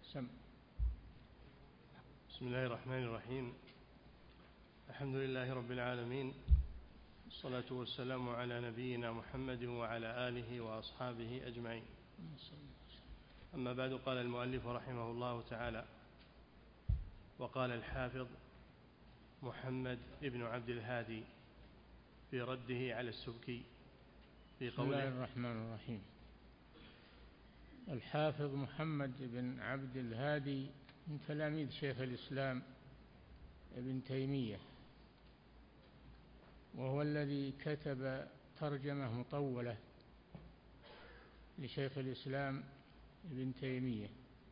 سم. بسم الله الرحمن الرحيم. الحمد لله رب العالمين، والصلاة والسلام على نبينا محمد وعلى آله وأصحابه أجمعين. أما بعد، قال المؤلف رحمه الله تعالى: وقال الحافظ محمد ابن عبد الهادي في رده على السبكي في بسم الله الرحمن الرحيم. الحافظ محمد بن عبد الهادي من تلاميذ شيخ الإسلام ابن تيمية، وهو الذي كتب ترجمة مطولة لشيخ الإسلام ابن تيمية،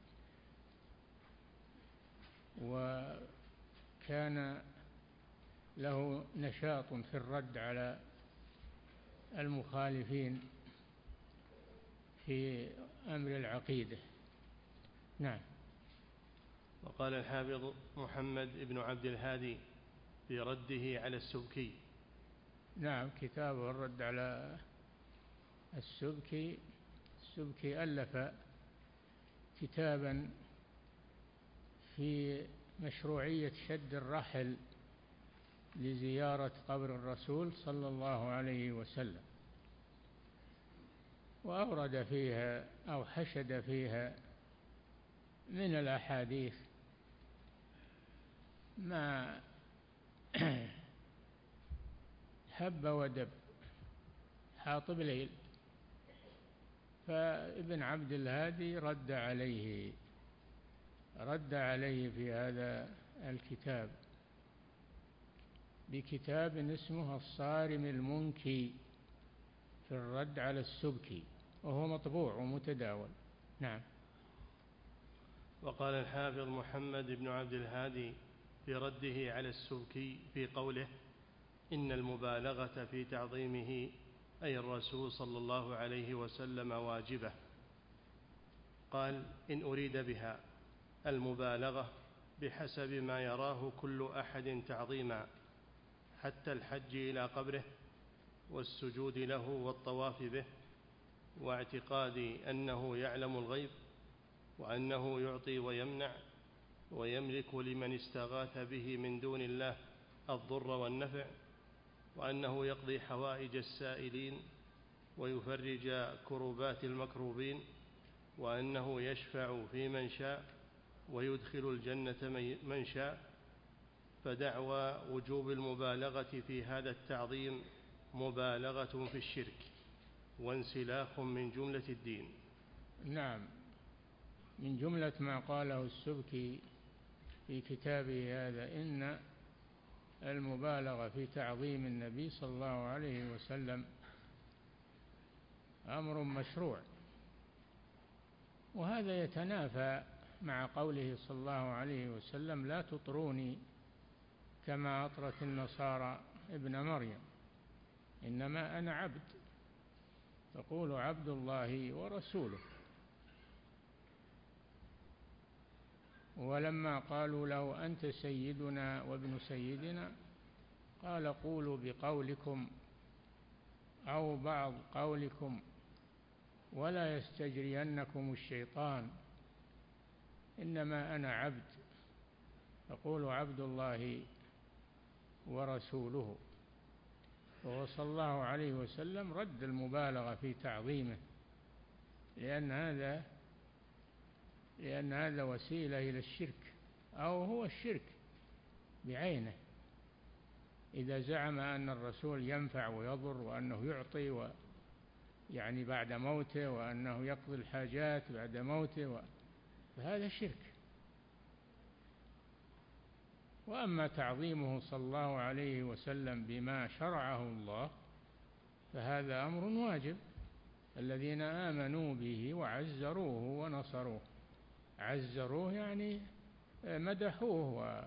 وكان له نشاط في الرد على المخالفين في أمر العقيدة. نعم. وقال الحافظ محمد بن عبد الهادي في رده على السبكي. نعم، كتابه الرد على السبكي. السبكي ألف كتابا في مشروعية شد الرحل لزيارة قبر الرسول صلى الله عليه وسلم، وأورد فيها أو حشد فيها من الأحاديث ما هب ودب، حاطب ليل. فابن عبد الهادي رد عليه في هذا الكتاب بكتاب اسمه الصارم المنكي في الرد على السبكي، وهو مطبوع ومتداول. نعم. وقال الحافظ محمد بن عبد الهادي في رده على السبكي في قوله: إن المبالغة في تعظيمه أي الرسول صلى الله عليه وسلم واجبة. قال: إن أريد بها المبالغة بحسب ما يراه كل أحد تعظيما، حتى الحج إلى قبره والسجود له والطواف به، واعتقاد أنه يعلم الغيب، وأنه يعطي ويمنع، ويملك لمن استغاث به من دون الله الضر والنفع، وأنه يقضي حوائج السائلين ويفرج كربات المكروبين، وأنه يشفع في من شاء ويدخل الجنة من شاء. فدعوى وجوب المبالغة في هذا التعظيم مبالغة في الشرك وانسلاخ من جملة الدين. نعم، من جملة ما قاله السبكي في كتابه هذا: إن المبالغة في تعظيم النبي صلى الله عليه وسلم أمر مشروع، وهذا يتنافى مع قوله صلى الله عليه وسلم: لا تطروني كما أطرت النصارى ابن مريم، إنما أنا عبد، تقول عبد الله ورسوله. ولما قالوا له أنت سيدنا وابن سيدنا، قال: قولوا بقولكم أو بعض قولكم ولا يستجرينكم الشيطان، إنما أنا عبد، تقول عبد الله ورسوله. وهو صلى الله عليه وسلم رد المبالغة في تعظيمه، لأن هذا وسيلة إلى الشرك، أو هو الشرك بعينه. إذا زعم أن الرسول ينفع ويضر، وأنه يعطي يعني بعد موته، وأنه يقضي الحاجات بعد موته، فهذا شرك. وأما تعظيمه صلى الله عليه وسلم بما شرعه الله فهذا أمر واجب. الذين آمنوا به وعزروه ونصروه، عزروه يعني مدحوه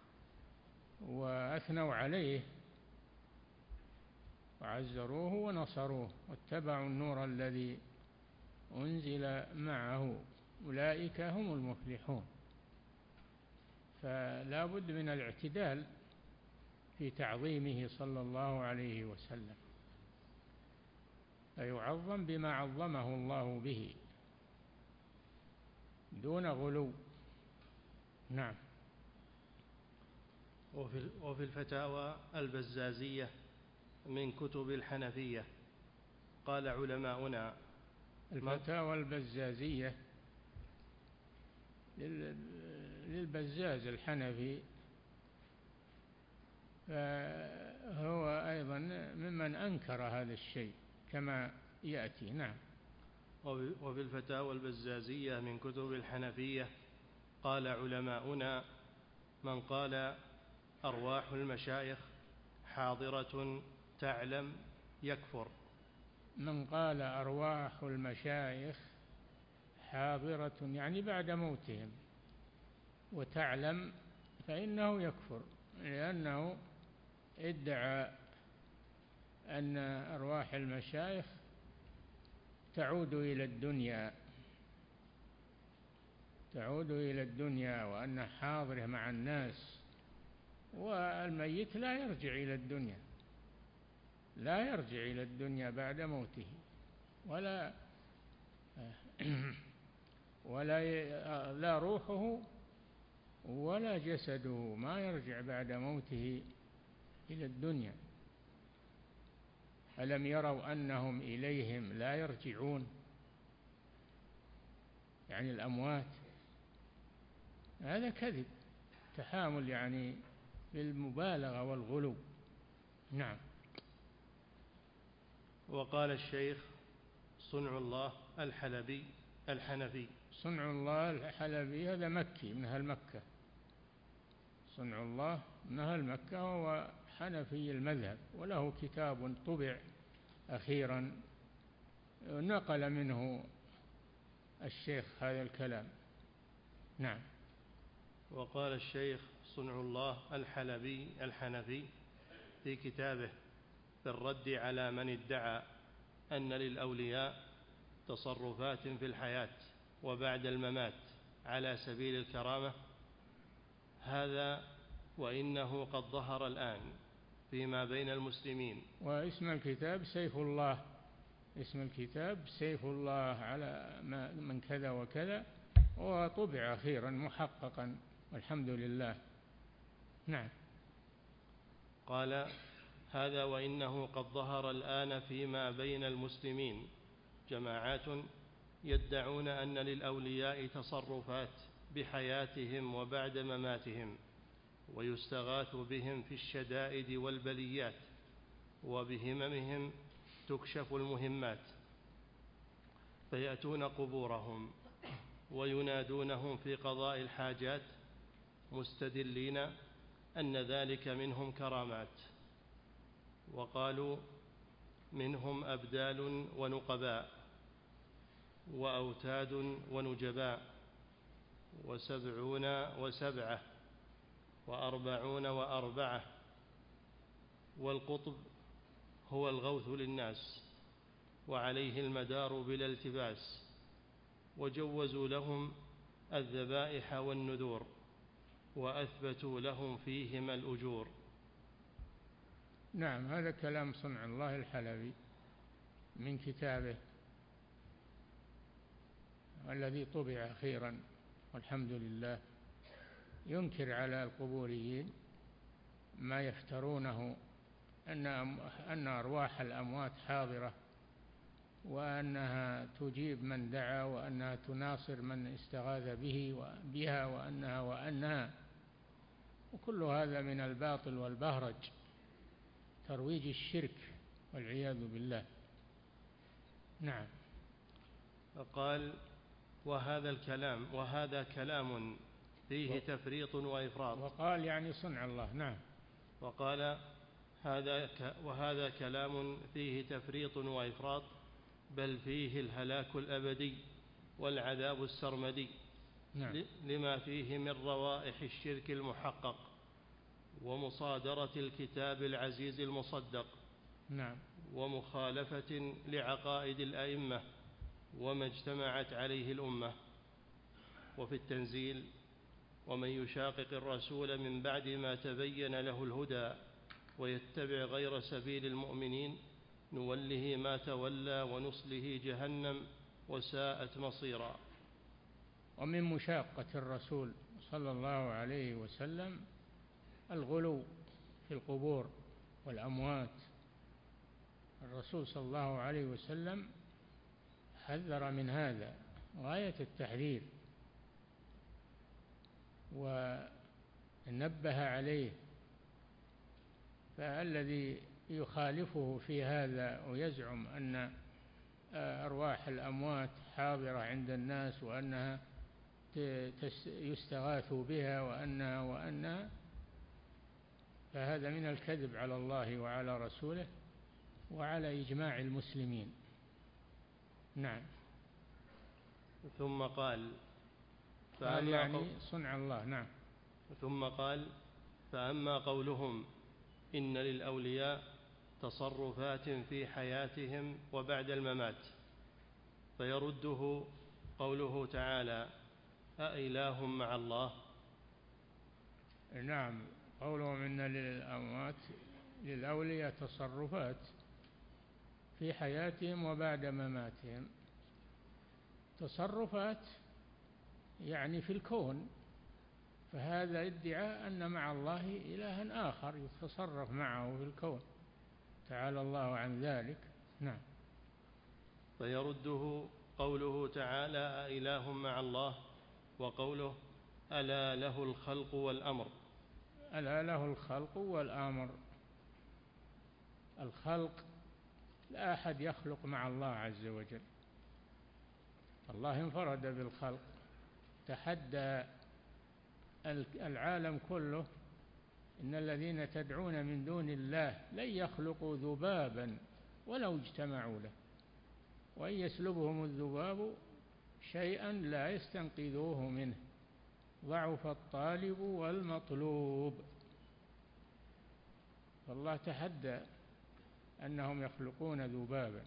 وأثنوا عليه، وعزروه ونصروه واتبعوا النور الذي أنزل معه، أولئك هم المفلحون. فلا بد من الاعتدال في تعظيمه صلى الله عليه وسلم، فيعظم بما عظمه الله به، دون غلو. نعم. وفي الفتاوى البزازية من كتب الحنفية قال علماؤنا. الفتاوى البزازية للبزاز الحنفي، فهو أيضا ممن أنكر هذا الشيء كما يأتي. نعم. وفي الفتاوى البزازية من كتب الحنفية قال علماؤنا: من قال أرواح المشايخ حاضرة تعلم يكفر. من قال أرواح المشايخ حاضرة يعني بعد موتهم وتعلم فإنه يكفر، لأنه ادعى أن أرواح المشايخ تعود إلى الدنيا وأن حاضره مع الناس، والميت لا يرجع إلى الدنيا بعد موته، لا روحه ولا جسده ما يرجع بعد موته إلى الدنيا. ألم يروا أنهم إليهم لا يرجعون، يعني الأموات. هذا كذب، تحامل يعني بالمبالغة والغلو. نعم. وقال الشيخ صنع الله الحنفي. صنع الله الحلبي هذا مكي من أهل مكة، صنع الله من أهل مكة، وهو حنفي المذهب، وله كتاب طبع أخيرا نقل منه الشيخ هذا الكلام. نعم. وقال الشيخ صنع الله الحنفي في كتابه في الرد على من ادعى أن للأولياء تصرفات في الحياة وبعد الممات على سبيل الكرامة: هذا وإنه قد ظهر الآن فيما بين المسلمين. واسم الكتاب سيف الله، اسم الكتاب سيف الله على من كذا وكذا، وطبع أخيرا محققا والحمد لله. نعم. قال: هذا وإنه قد ظهر الآن فيما بين المسلمين جماعات يدعون أن للأولياء تصرفات بحياتهم وبعد مماتهم، ويستغاث بهم في الشدائد والبليات، وبهممهم تكشف المهمات، فيأتون قبورهم وينادونهم في قضاء الحاجات مستدلين أن ذلك منهم كرامات. وقالوا: منهم أبدال ونقباء وأوتاد ونجباء 70 و7 و40 و4، والقطب هو الغوث للناس وعليه المدار بلا التباس، وجوزوا لهم الذبائح والنذور وأثبتوا لهم فيهما الأجور. نعم. هذا كلام صنع الله الحلبي من كتابه الذي طبع أخيرا والحمد لله، ينكر على القبوريين ما يفترونه أن أرواح الأموات حاضرة، وأنها تجيب من دعا، وأنها تناصر من استغاث بها وأنها وكل هذا من الباطل والبهرج، ترويج الشرك والعياذ بالله. نعم. فقال: وهذا كلام فيه تفريط وإفراط. وقال يعني صنع الله. نعم. وقال: وهذا كلام فيه تفريط وإفراط، بل فيه الهلاك الأبدي والعذاب السرمدي. نعم. لما فيه من روائح الشرك المحقق ومصادرة الكتاب العزيز المصدق. نعم. ومخالفة لعقائد الأئمة وما اجتمعت عليه الأمة. وفي التنزيل: ومن يشاقق الرسول من بعد ما تبين له الهدى ويتبع غير سبيل المؤمنين نوله ما تولى ونصله جهنم وساءت مصيرا. ومن مشاقة الرسول صلى الله عليه وسلم الغلو في القبور والأموات. الرسول صلى الله عليه وسلم حذر من هذا غاية التحذير ونبه عليه. فالذي يخالفه في هذا ويزعم أن أرواح الأموات حاضرة عند الناس وأنها يستغاث بها وأنها فهذا من الكذب على الله وعلى رسوله وعلى إجماع المسلمين. نعم. ثم قال يعني صنع الله. نعم. ثم قال فأما قولهم إن للأولياء تصرفات في حياتهم وبعد الممات فيرده قوله تعالى أإله مع الله. نعم، قولهم إن للأولياء تصرفات في حياتهم وبعد مماتهم. تصرفات يعني في الكون، فهذا ادعاء أن مع الله إلها آخر يتصرف معه في الكون، تعالى الله عن ذلك. نعم. فيرده قوله تعالى أإله مع الله وقوله ألا له الخلق والأمر. ألا له الخلق والأمر. الخلق لا أحد يخلق مع الله عز وجل، الله انفرد بالخلق، تحدى العالم كله إن الذين تدعون من دون الله لن يخلقوا ذبابا ولو اجتمعوا له وإن يسلبهم الذباب شيئا لا يستنقذوه منه ضعف الطالب والمطلوب. فالله تحدى أنهم يخلقون ذبابا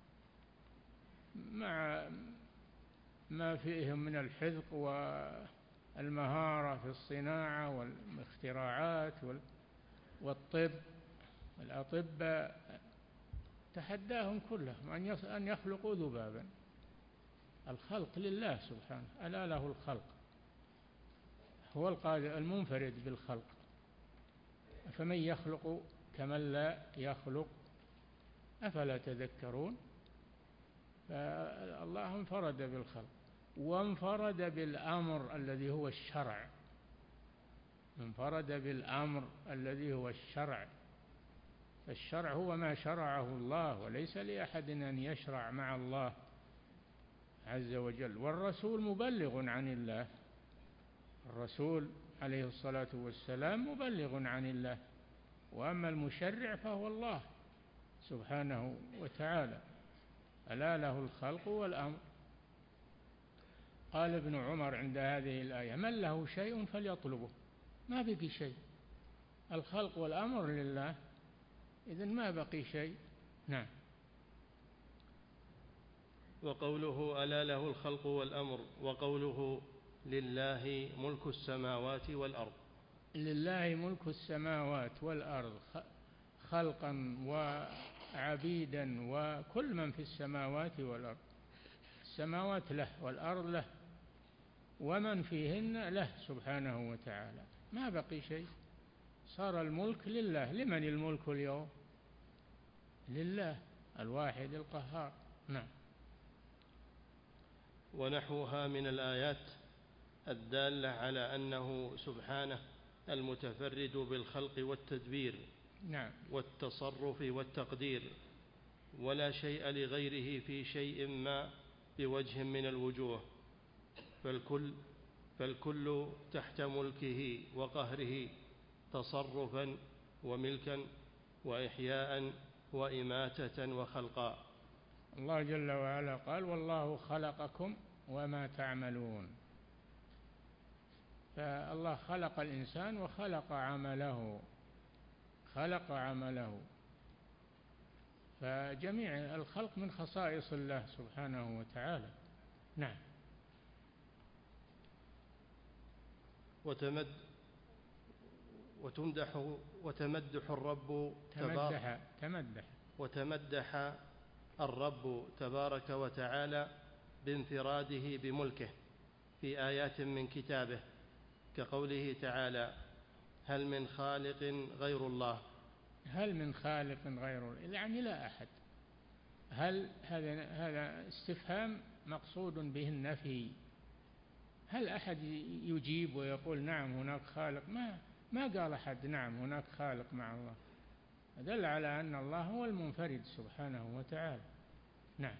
مع ما فيهم من الحذق والمهارة في الصناعة والاختراعات والطب والأطباء، تحداهم كلهم أن يخلقوا ذبابا. الخلق لله سبحانه، ألا له الخلق، هو القادر المنفرد بالخلق، فمن يخلق كمن لا يخلق، أفلا تذكرون؟ فالله انفرد بالخلق وانفرد بالأمر الذي هو الشرع، انفرد بالأمر الذي هو الشرع. فالشرع هو ما شرعه الله، وليس لأحد أن يشرع مع الله عز وجل. والرسول مبلغ عن الله، الرسول عليه الصلاة والسلام مبلغ عن الله، وأما المشرع فهو الله سبحانه وتعالى. ألا له الخلق والأمر. قال ابن عمر عند هذه الآية من له شيء فليطلبه، ما بقي شيء، الخلق والأمر لله، إذن ما بقي شيء. نعم. وقوله ألا له الخلق والأمر وقوله لله ملك السماوات والأرض. لله ملك السماوات والأرض خلقا وعبيدا وكل من في السماوات والأرض. السماوات له والأرض له ومن فيهن له سبحانه وتعالى، ما بقي شيء، صار الملك لله. لمن الملك اليوم؟ لله الواحد القهار. نعم. ونحوها من الآيات الدالة على أنه سبحانه المتفرد بالخلق والتدبير. نعم. والتصرف والتقدير، ولا شيء لغيره في شيء ما بوجه من الوجوه، فالكل تحت ملكه وقهره تصرفا وملكا وإحياء وإماتة وخلقا. الله جل وعلا قال والله خلقكم وما تعملون. فالله خلق الإنسان وخلق عمله، خلق عمله. فجميع الخلق من خصائص الله سبحانه وتعالى. نعم. وتمدح الرب وتمدح الرب تبارك وتعالى بانفراده بملكه في آيات من كتابه كقوله تعالى: هل من خالق غير الله. هل من خالق غير الله يعني لا أحد. هل هذا استفهام مقصود به النفي. هل أحد يجيب ويقول نعم هناك خالق؟ ما قال أحد نعم هناك خالق مع الله. دل على أن الله هو المنفرد سبحانه وتعالى. نعم.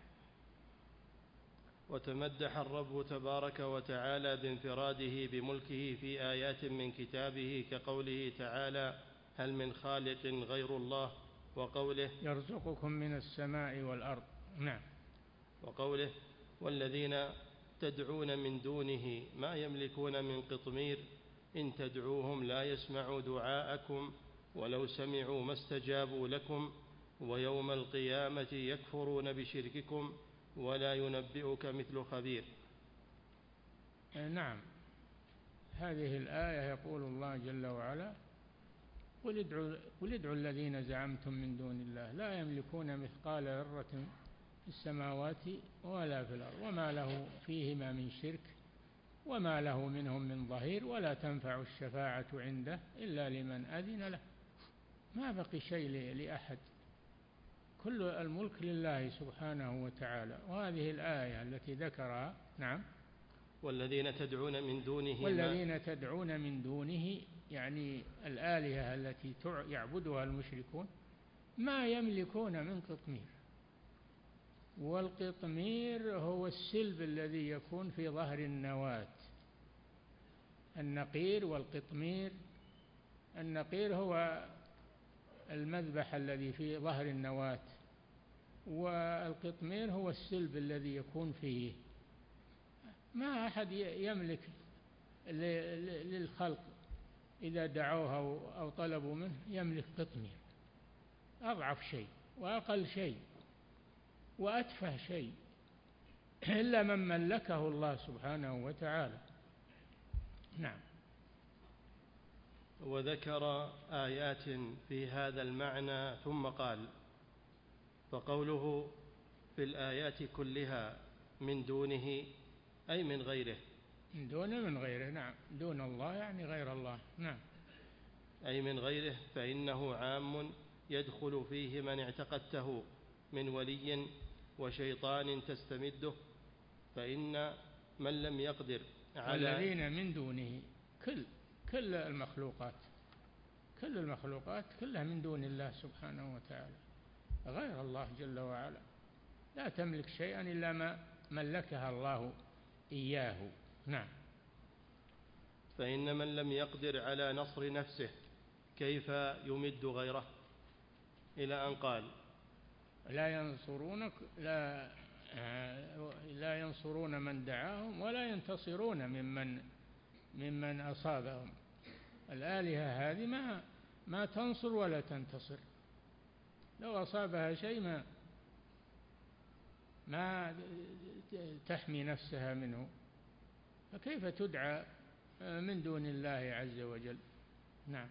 وتمدح الرب تبارك وتعالى بانفراده بملكه في آيات من كتابه كقوله تعالى: هل من خالق غير الله، وقوله: يرزقكم من السماء والأرض. نعم. وقوله: والذين تدعون من دونه ما يملكون من قطمير إن تدعوهم لا يسمعوا دعاءكم ولو سمعوا ما استجابوا لكم ويوم القيامة يكفرون بشرككم ولا ينبئك مثل خبير. نعم. هذه الآية يقول الله جل وعلا: قل ادعوا الذين زعمتم من دون الله لا يملكون مثقال ذرة في السماوات ولا في الأرض وما له فيهما من شرك وما له منهم من ظهير ولا تنفع الشفاعة عنده إلا لمن أذن له. ما بقي شيء لأحد، كل الملك لله سبحانه وتعالى. وهذه الآية التي ذكرها. نعم. والذين تدعون من دونه يعني الآلهة التي يعبدها المشركون ما يملكون من قطمير. والقطمير هو السلب الذي يكون في ظهر النواة. النقير والقطمير. النقير هو المذبح الذي في ظهر النواة، والقطمير هو السلب الذي يكون فيه. ما أحد يملك للخلق إذا دعوه أو طلبوا منه يملك قطمير. أضعف شيء وأقل شيء وأتفه شيء إلا من ملكه الله سبحانه وتعالى. نعم. وذكر آيات في هذا المعنى ثم قال: فقوله في الآيات كلها من دونه أي من غيره. من دونه من غيره. نعم. دون الله يعني غير الله. نعم. أي من غيره فإنه عام يدخل فيه من اعتقدته من ولي وشيطان تستمده. فإن من لم يقدر على الذين من دونه كل المخلوقات كلها من دون الله سبحانه وتعالى غير الله جل وعلا. لا تملك شيئا إلا ما ملكها الله إياه. نعم. فإن من لم يقدر على نصر نفسه كيف يمد غيره، إلى أن قال: لا ينصرون من دعاهم ولا ينتصرون ممن أصابهم. الآلهة هذه ما تنصر ولا تنتصر. لو أصابها شيء ما تحمي نفسها منه، فكيف تدعى من دون الله عز وجل؟ نعم.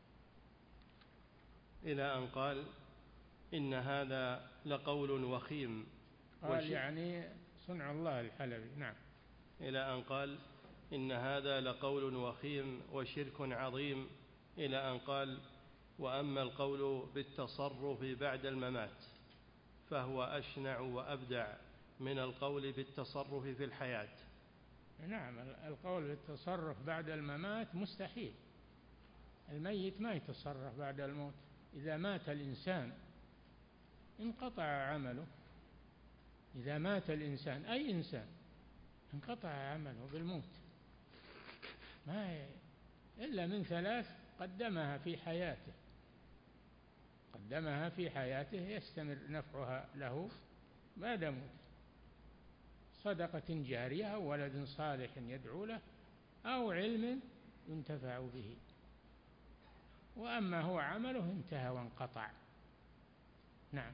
إلى أن قال: إن هذا لقول وخيم. قال يعني صنع الله الحلبي. نعم. إلى أن قال: إن هذا لقول وخيم وشرك عظيم. إلى أن قال: وأما القول بالتصرف بعد الممات فهو أشنع وأبدع من القول بالتصرف في الحياة. نعم. القول بالتصرف بعد الممات مستحيل. الميت ما يتصرف بعد الموت. إذا مات الإنسان انقطع عمله. إذا مات الإنسان أي إنسان انقطع عمله بالموت، ما إلا من ثلاث قدمها في حياته يستمر نفعها له بعد موته: صدقة جارية أو ولد صالح يدعو له أو علم ينتفع به. وأما هو عمله انتهى وانقطع. نعم.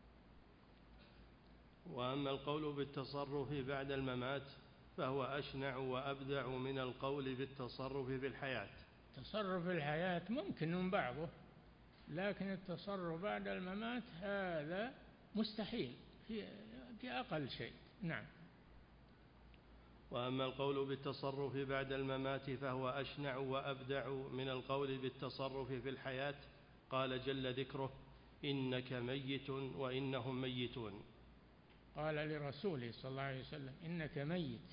وأما القول بالتصرف بعد الممات فهو أشنع وأبدع من القول بالتصرف في الحياة. تصرف الحياة ممكن من بعضه، لكن التصرف بعد الممات هذا مستحيل في أقل شيء. نعم. وأما القول بالتصرف بعد الممات فهو أشنع وأبدع من القول بالتصرف في الحياة. قال جل ذكره: إنك ميت وإنهم ميتون. قال لرسوله صلى الله عليه وسلم: إنك ميت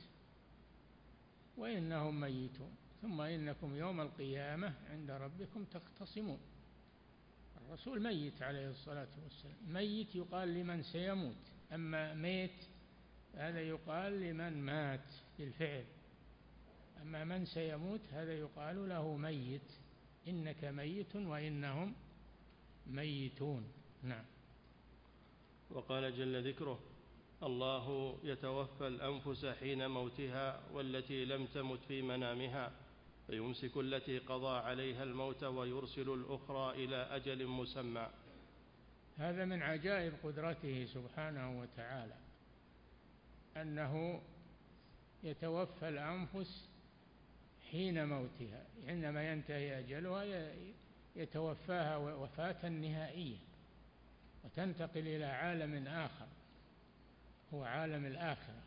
وإنهم ميتون، ثم إنكم يوم القيامة عند ربكم تختصمون. الرسول ميت عليه الصلاة والسلام. ميت يقال لمن سيموت، أما ميت هذا يقال لمن مات بالفعل، أما من سيموت هذا يقال له ميت. إنك ميت وإنهم ميتون. نعم. وقال جل ذكره: الله يتوفى الأنفس حين موتها والتي لم تمت في منامها فيمسك التي قضى عليها الموت ويرسل الأخرى إلى أجل مسمى. هذا من عجائب قدرته سبحانه وتعالى، أنه يتوفى الأنفس حين موتها، عندما ينتهي أجلها يتوفاها وفاة نهائية وتنتقل إلى عالم آخر هو عالم الآخرة.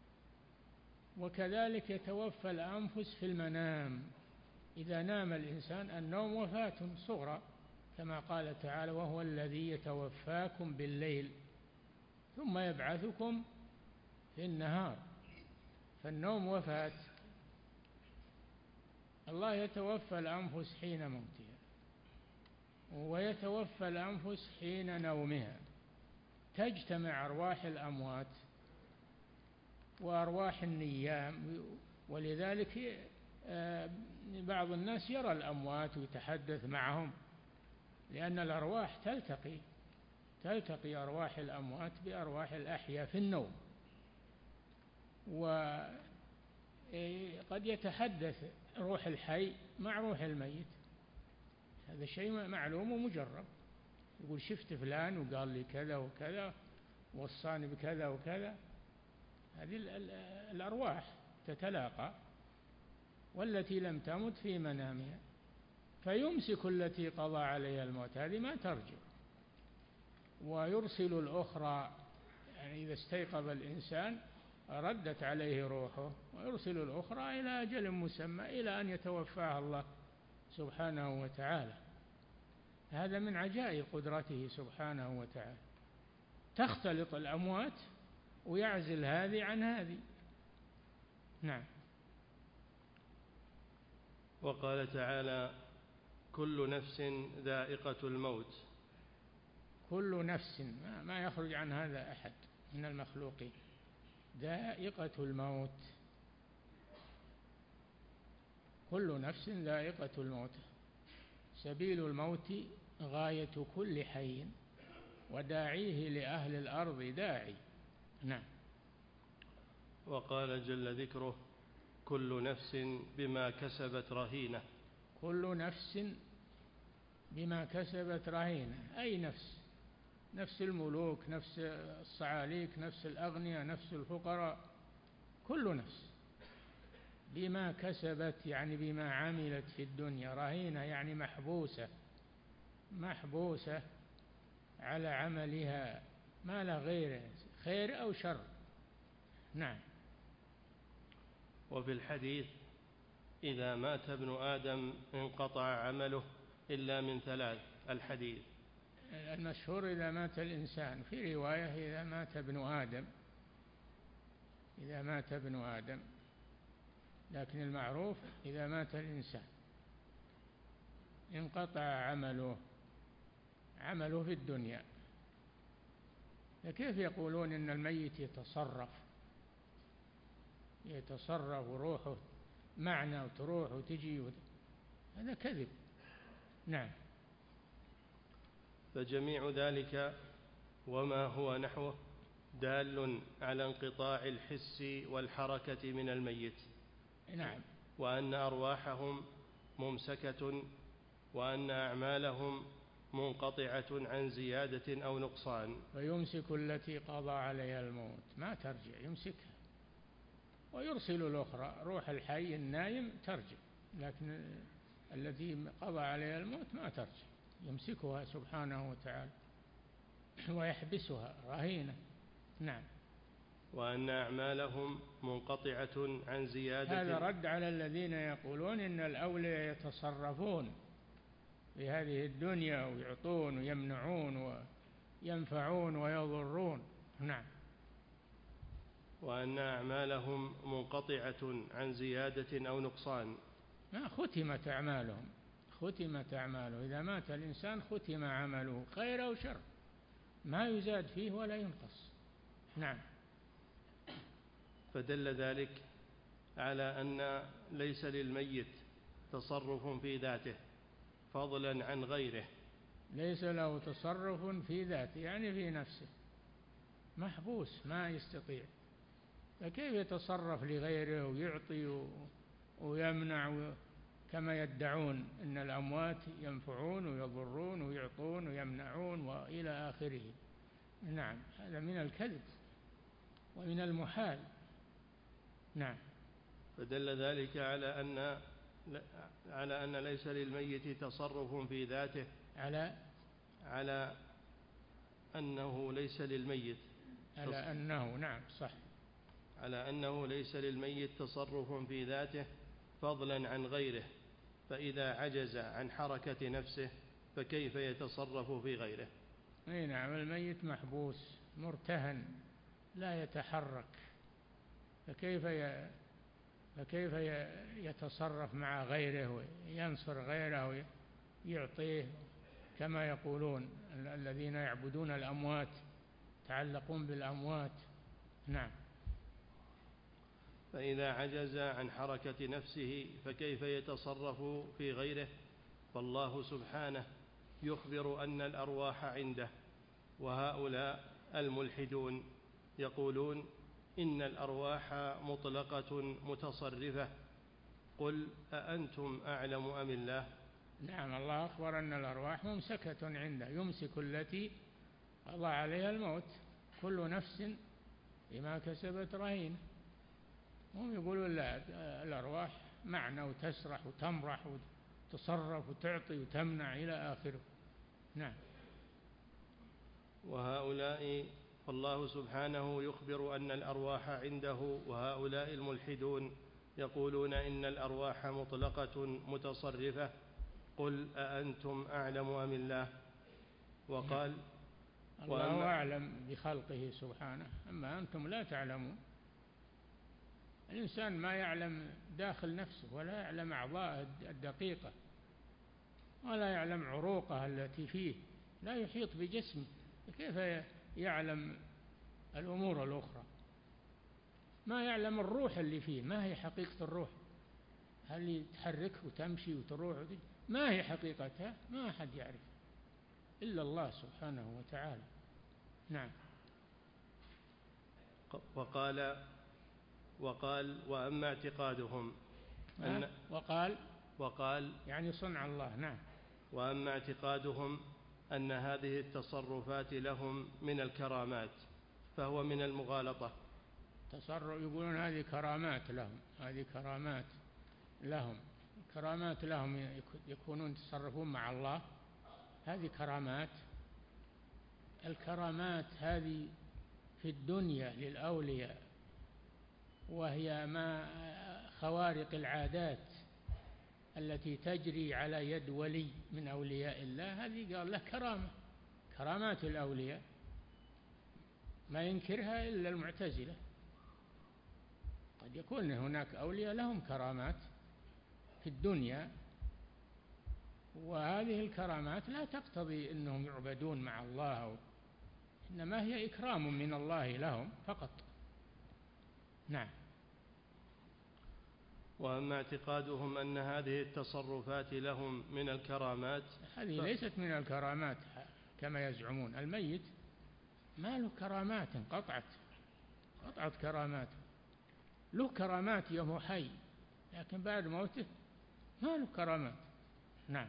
وكذلك يتوفى الأنفس في المنام، إذا نام الإنسان النوم وفاة صغرى، كما قال تعالى: وهو الذي يتوفاكم بالليل ثم يبعثكم في النهار. فالنوم وفاة. الله يتوفى الأنفس حين موتها، ويتوفى الأنفس حين نومها. تجتمع أرواح الأموات وأرواح النيام، ولذلك بعض الناس يرى الأموات ويتحدث معهم، لأن الأرواح تلتقي أرواح الأموات بأرواح الأحياء في النوم. وقد يتحدث روح الحي مع روح الميت، هذا شيء معلوم ومجرب. يقول: شفت فلان وقال لي كذا وكذا ووصاني بكذا وكذا. هذه الأرواح تتلاقى. والتي لم تمت في منامها فيمسك التي قضى عليها الموت، هذه ما ترجع، ويرسل الأخرى، يعني إذا استيقظ الإنسان ردت عليه روحه، ويرسل الأخرى إلى أجل مسمى إلى أن يتوفاها الله سبحانه وتعالى. هذا من عجائب قدرته سبحانه وتعالى. تختلط الأموات ويعزل هذه عن هذه. نعم. وقال تعالى: كل نفس ذائقة الموت. كل نفس، ما يخرج عن هذا أحد من المخلوقين. ذائقة الموت، كل نفس ذائقة الموت. سبيل الموت غاية كل حي، وداعيه لأهل الأرض داعي. نعم. وقال جل ذكره: كل نفس بما كسبت رهينة. كل نفس بما كسبت رهينة، أي نفس، نفس الملوك، نفس الصعاليك، نفس الأغنياء، نفس الفقراء، كل نفس بما كسبت، يعني بما عملت في الدنيا. رهينة يعني محبوسة على عملها، ما له غيره، خير أو شر. نعم. وفي الحديث: إذا مات ابن آدم انقطع عمله إلا من ثلاث. الحديث المشهور: إذا مات الإنسان. في رواية: إذا مات ابن آدم، إذا مات ابن آدم، لكن المعروف: إذا مات الإنسان انقطع عمله في الدنيا. فكيف يقولون إن الميت يتصرف وروحه معنا وتروح وتجي؟ هذا كذب. نعم. فجميع ذلك وما هو نحوه دال على انقطاع الحس والحركة من الميت. نعم. وأن أرواحهم ممسكة، وأن أعمالهم منقطعة عن زيادة أو نقصان. ويمسك التي قضى عليها الموت، ما ترجع، يمسكها، ويرسل الأخرى. روح الحي النايم ترجع، لكن التي قضى عليها الموت ما ترجع، يمسكها سبحانه وتعالى ويحبسها رهينة. نعم. وأن أعمالهم منقطعة عن زيادة. هذا رد على الذين يقولون إن الأولياء يتصرفون في هذه الدنيا ويعطون ويمنعون وينفعون ويضرون. نعم. وأن أعمالهم منقطعة عن زيادة أو نقصان. ختمت أعمالهم، ختمت أعماله، إذا مات الإنسان ختم عمله خير أو شر، ما يزاد فيه ولا ينقص. نعم. فدل ذلك على أن ليس للميت تصرف في ذاته فضلا عن غيره. ليس له تصرف في ذاته يعني في نفسه، محبوس ما يستطيع، فكيف يتصرف لغيره ويعطي ويمنع كما يدعون أن الأموات ينفعون ويضرون ويعطون ويمنعون وإلى آخره. نعم، هذا من الكذب ومن المحال. نعم. فدل ذلك على أن ليس للميت تصرف في ذاته، على أنه ليس للميت، على أنه، نعم صح، على أنه ليس للميت تصرف في ذاته فضلا عن غيره، فإذا عجز عن حركة نفسه فكيف يتصرف في غيره؟ أي نعم، الميت محبوس مرتهن لا يتحرك، فكيف يتصرف مع غيره وينصر غيره ويعطيه كما يقولون الذين يعبدون الأموات، يتعلقون بالأموات. نعم. فإذا عجز عن حركة نفسه فكيف يتصرف في غيره؟ فالله سبحانه يخبر أن الأرواح عنده، وهؤلاء الملحدون يقولون إن الأرواح مطلقة متصرفة. قل أأنتم أعلم أم الله؟ نعم، الله أخبر أن الأرواح ممسكة عنده، يمسك التي قضى عليها الموت، كل نفس بما كسبت رهينة. هم يقولون لا، الأرواح معنا وتسرح وتمرح وتصرف وتعطي وتمنع إلى آخره. نعم. وهؤلاء فالله سبحانه يخبر أن الأرواح عنده، وهؤلاء الملحدون يقولون إن الأرواح مطلقة متصرفة. قل أأنتم أعلم أم الله؟ وقال الله أعلم بخلقه سبحانه، أما أنتم لا تعلمون. الإنسان ما يعلم داخل نفسه ولا يعلم أعضاءه الدقيقة ولا يعلم عروقه التي فيه، لا يحيط بجسمه، كيف يعلم الأمور الأخرى؟ ما يعلم الروح اللي فيه، ما هي حقيقة الروح؟ هل تحرك وتمشي وتروح ما هي حقيقتها؟ ما أحد يعرف إلا الله سبحانه وتعالى. نعم. وقال وأما اعتقادهم أن وقال يعني صنع الله. نعم. وأما اعتقادهم أن هذه التصرفات لهم من الكرامات فهو من المغالطة. يقولون هذه كرامات لهم، هذه كرامات لهم، كرامات لهم يكونون يتصرفون مع الله، هذه كرامات. الكرامات هذه في الدنيا للأولياء، وهي ما خوارق العادات التي تجري على يد ولي من أولياء الله، هذه قال له كرامة، كرامات الأولياء ما ينكرها إلا المعتزلة. قد يكون هناك أولياء لهم كرامات في الدنيا، وهذه الكرامات لا تقتضي أنهم يعبدون مع الله، إنما هي إكرام من الله لهم فقط. نعم. وأما اعتقادهم أن هذه التصرفات لهم من الكرامات، هذه ليست من الكرامات كما يزعمون. الميت ما له كرامات، قطعت كراماته، له كرامات يوم حي، لكن بعد موته ما له كرامات. نعم.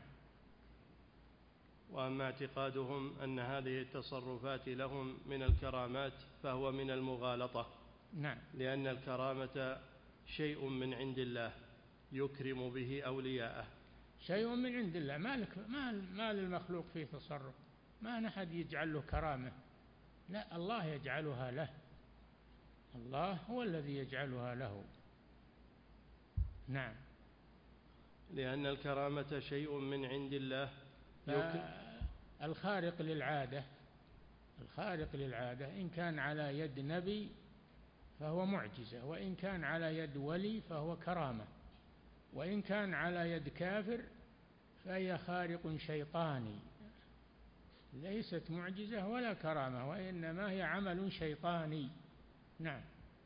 وأما اعتقادهم أن هذه التصرفات لهم من الكرامات فهو من المغالطة. نعم. لأن الكرامة شيء من عند الله يكرم به أولياءه، شيء من عند الله، ما للمخلوق فيه تصرف، ما أحد يجعل له كرامة، لا، الله يجعلها له. الله هو الذي يجعلها له. نعم. لأن الكرامة شيء من عند الله. الخارق للعادة إن كان على يد نبي فهو معجزة، وإن كان على يد ولي فهو كرامة، وإن كان على يد كافر فهي خارق شيطاني، ليست معجزة ولا كرامة، وإنما هي عمل شيطاني. نعم.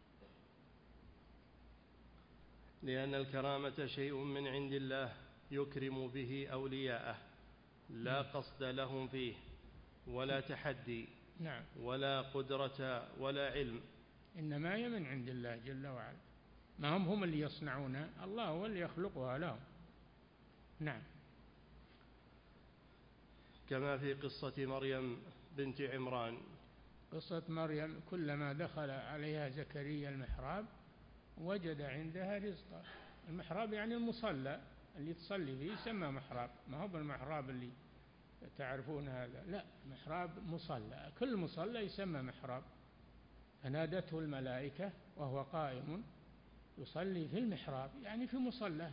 لأن الكرامة شيء من عند الله يكرم به أولياءه، لا قصد لهم فيه ولا تحدي. نعم. ولا قدرة ولا علم، إنما هي من عند الله جل وعلا، ما هم اللي يصنعونها، الله هو اللي يخلقها لهم. نعم. كما في قصة مريم بنت عمران. قصة مريم كلما دخل عليها زكريا المحراب وجد عندها رزقا. المحراب يعني المصلى اللي تصلي فيه يسمى محراب، ما هو بالمحراب اللي تعرفون هذا، لا، محراب مصلى، كل مصلى يسمى محراب. فنادته الملائكة وهو قائم يصلي في المحراب، يعني في مصلى.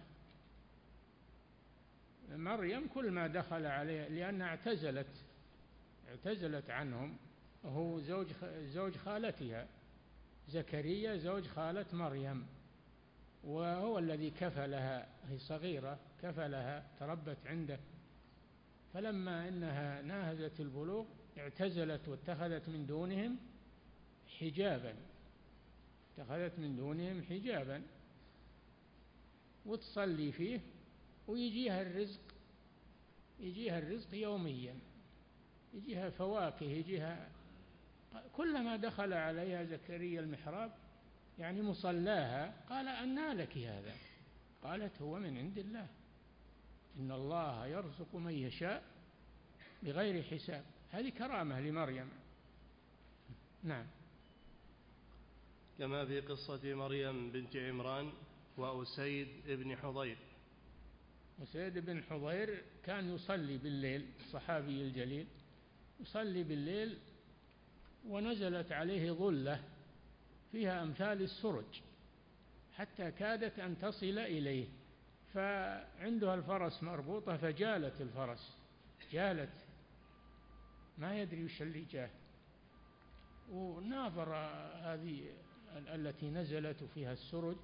مريم كل ما دخل عليها، لأنها اعتزلت عنهم، وهو زوج خالتها، زكريا زوج خالة مريم، وهو الذي كفلها، هي صغيرة كفلها تربت عنده. فلما إنها ناهزت البلوغ اعتزلت واتخذت من دونهم حجابا، وتصلي فيه، ويجيها الرزق يوميا، يجيها فواكه، يجيها. كلما دخل عليها زكريا المحراب يعني مصلاها قال: أنى لك هذا؟ قالت: هو من عند الله، إن الله يرزق من يشاء بغير حساب. هذه كرامة لمريم. نعم. كما في قصة مريم بنت عمران وأسيد بن حضير. أسيد بن حضير كان يصلي بالليل، الصحابي الجليل، يصلي بالليل ونزلت عليه ظلة فيها أمثال السرج حتى كادت أن تصل إليه، فعندها الفرس مربوطة، فجالت الفرس، ما يدري وش اللي جاه، وناظر هذه التي نزلت فيها السرج،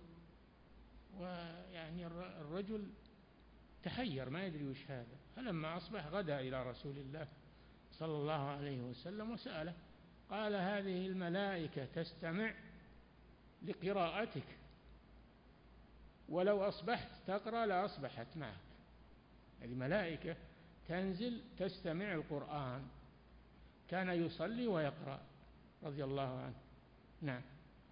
ويعني الرجل تحير ما يدري وش هذا. فلما أصبح غدا إلى رسول الله صلى الله عليه وسلم وسأله، قال: هذه الملائكة تستمع لقراءتك، ولو أصبحت تقرأ لأصبحت معك. هذه ملائكة تنزل تستمع القرآن، كان يصلي ويقرأ رضي الله عنه. نعم.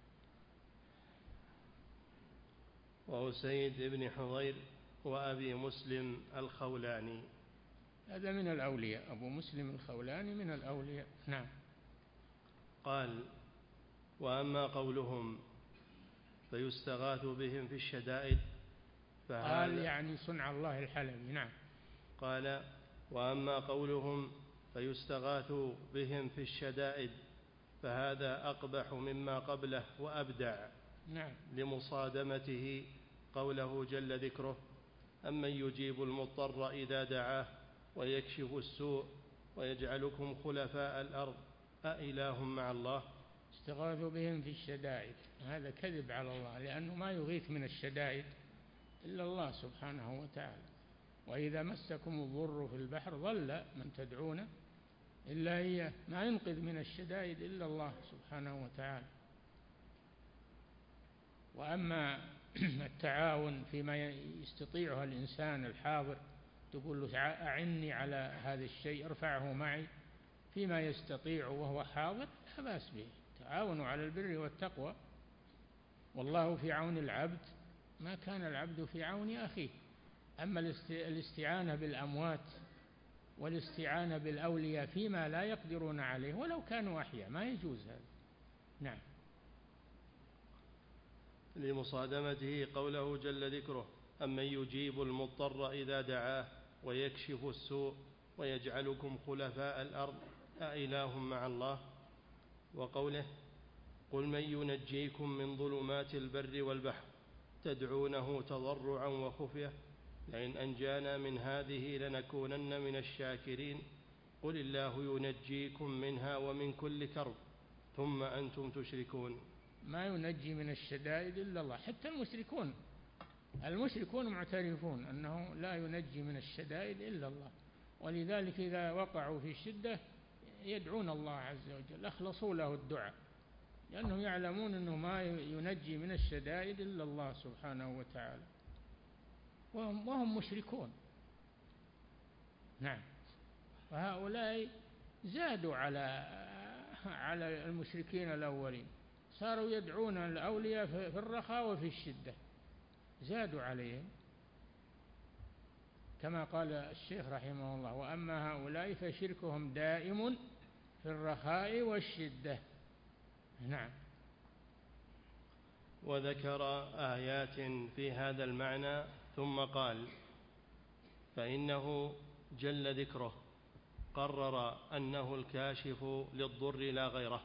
وأسيد بن حضير وأبي مسلم الخولاني. هذا من الأولياء، أبو مسلم الخولاني من الأولياء. نعم. قال: وأما قولهم فيستغاث بهم في الشدائد، قال يعني صنع الله الحلمي. نعم. قال: وأما قولهم فيستغاث بهم في الشدائد فهذا أقبح مما قبله وأبدع. نعم. لمصادمته قوله جل ذكره: أمن يجيب المضطر إذا دعاه ويكشف السوء ويجعلكم خلفاء الأرض أإله مع الله. استغاثوا بهم في الشدائد، هذا كذب على الله، لأنه ما يغيث من الشدائد إلا الله سبحانه وتعالى. وإذا مسكم الضر في البحر ضل من تدعون إلا إياه، ما ينقذ من الشدائد إلا الله سبحانه وتعالى. وأما التعاون فيما يستطيعه الإنسان الحاضر، تقول له أعني على هذا الشيء، ارفعه معي، فيما يستطيع وهو حاضر لا بأس به، تعاونوا على البر والتقوى، والله في عون العبد ما كان العبد في عون أخيه. أما الاستعانة بالأموات والاستعانة بالأولياء فيما لا يقدرون عليه ولو كانوا أحياء ما يجوز هذا. نعم. لمصادمته قوله جل ذكره: أمن يجيب المضطر إذا دعاه ويكشف السوء ويجعلكم خلفاء الأرض أإله مع الله. وقوله: قل من ينجيكم من ظلمات البر والبحر تدعونه تضرعا وخفية لئن أنجانا من هذه لنكونن من الشاكرين قل الله ينجيكم منها ومن كل كرب ثم أنتم تشركون. ما ينجي من الشدائد إلا الله. حتى المشركون معترفون أنه لا ينجي من الشدائد إلا الله، ولذلك إذا وقعوا في الشدة يدعون الله عز وجل، أخلصوا له الدعاء، لأنهم يعلمون أنه ما ينجي من الشدائد إلا الله سبحانه وتعالى، وهم مشركون. نعم. وهؤلاء زادوا على المشركين الأولين، صاروا يدعون الأولياء في الرخاء وفي الشدة، زادوا عليهم، كما قال الشيخ رحمه الله: وأما هؤلاء فشركهم دائم في الرخاء والشدة. نعم. وذكر آيات في هذا المعنى ثم قال: فإنه جل ذكره قرر أنه الكاشف للضر لا غيره.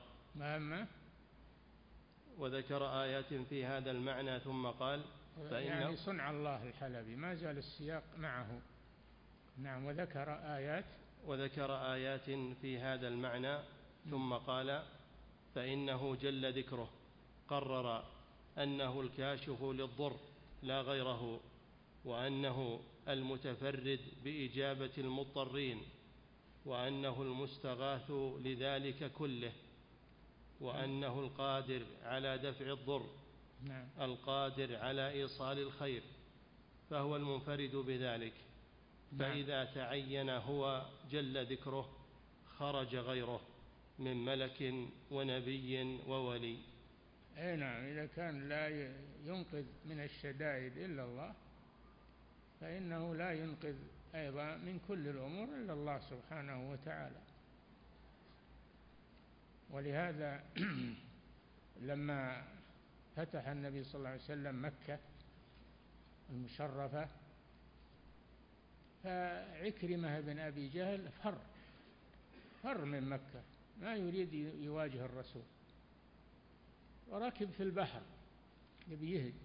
وذكر آيات في هذا المعنى ثم قال: يعني صنع الله الحلبي، ما زال السياق معه. نعم. وذكر آيات في هذا المعنى ثم قال: فإنه جل ذكره قرر أنه الكاشف للضر لا غيره، وأنه المتفرد بإجابة المضطرين، وأنه المستغاث لذلك كله، وأنه القادر على دفع الضر، القادر على إيصال الخير، فهو المنفرد بذلك. فإذا تعين هو جل ذكره خرج غيره من ملك ونبي وولي. نعم. إذا كان لا ينقذ من الشدائد إلا الله، فإنه لا ينقذ أيضا من كل الأمور إلا الله سبحانه وتعالى. ولهذا لما فتح النبي صلى الله عليه وسلم مكة المشرفة، فعكرمة بن أبي جهل فر من مكة، ما يريد يواجه الرسول، وركب في البحر يبي يهد،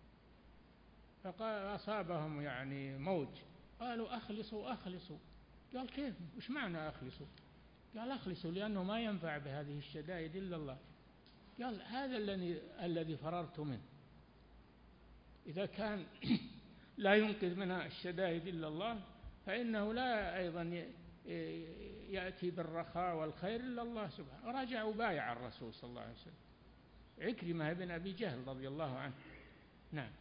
فأصابهم يعني موج، قالوا أخلصوا. قال: كيف؟ وش معنى أخلصوا؟ قال: أخلصوا لأنه ما ينفع بهذه الشدائد إلا الله. قال: هذا الذي فررت منه، إذا كان لا ينقذ منها الشدائد إلا الله، فإنه لا أيضا يأتي بالرخاء والخير إلا الله سبحانه. رجع وبايع الرسول صلى الله عليه وسلم، عكرمة بن أبي جهل رضي الله عنه. نعم.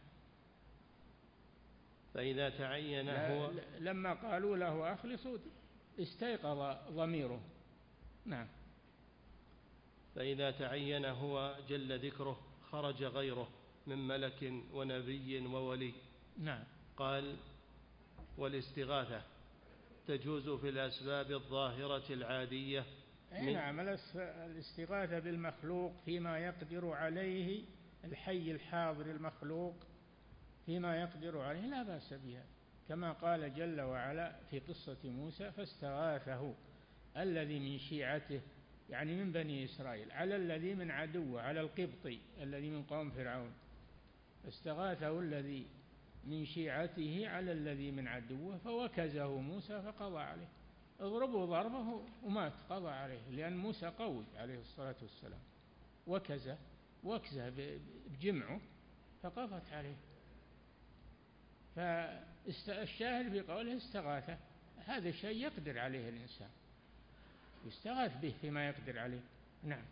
فإذا تعين هو، لما قالوا له أخلصوا استيقظ ضميره. نعم. فإذا تعين هو جل ذكره خرج غيره من ملك ونبي وولي. نعم. قال: والاستغاثة تجوز في الأسباب الظاهرة العادية. نعم. الاستغاثة بالمخلوق فيما يقدر عليه، الحي الحاضر المخلوق فيما يقدر عليه لا بأس بها، كما قال جل وعلا في قصة موسى: فاستغاثه الذي من شيعته، يعني من بني إسرائيل، على الذي من عدوه، على القبطي الذي من قوم فرعون. فاستغاثه الذي من شيعته على الذي من عدوه فوكزه موسى فقضى عليه. اضربوا ضربه ومات، قضى عليه، لأن موسى قوي عليه الصلاة والسلام، وكزه بجمعه فقضت عليه. فالشاهد في قوله استغاثة، هذا شيء يقدر عليه الإنسان، يستغاث به فيما يقدر عليه. نعم.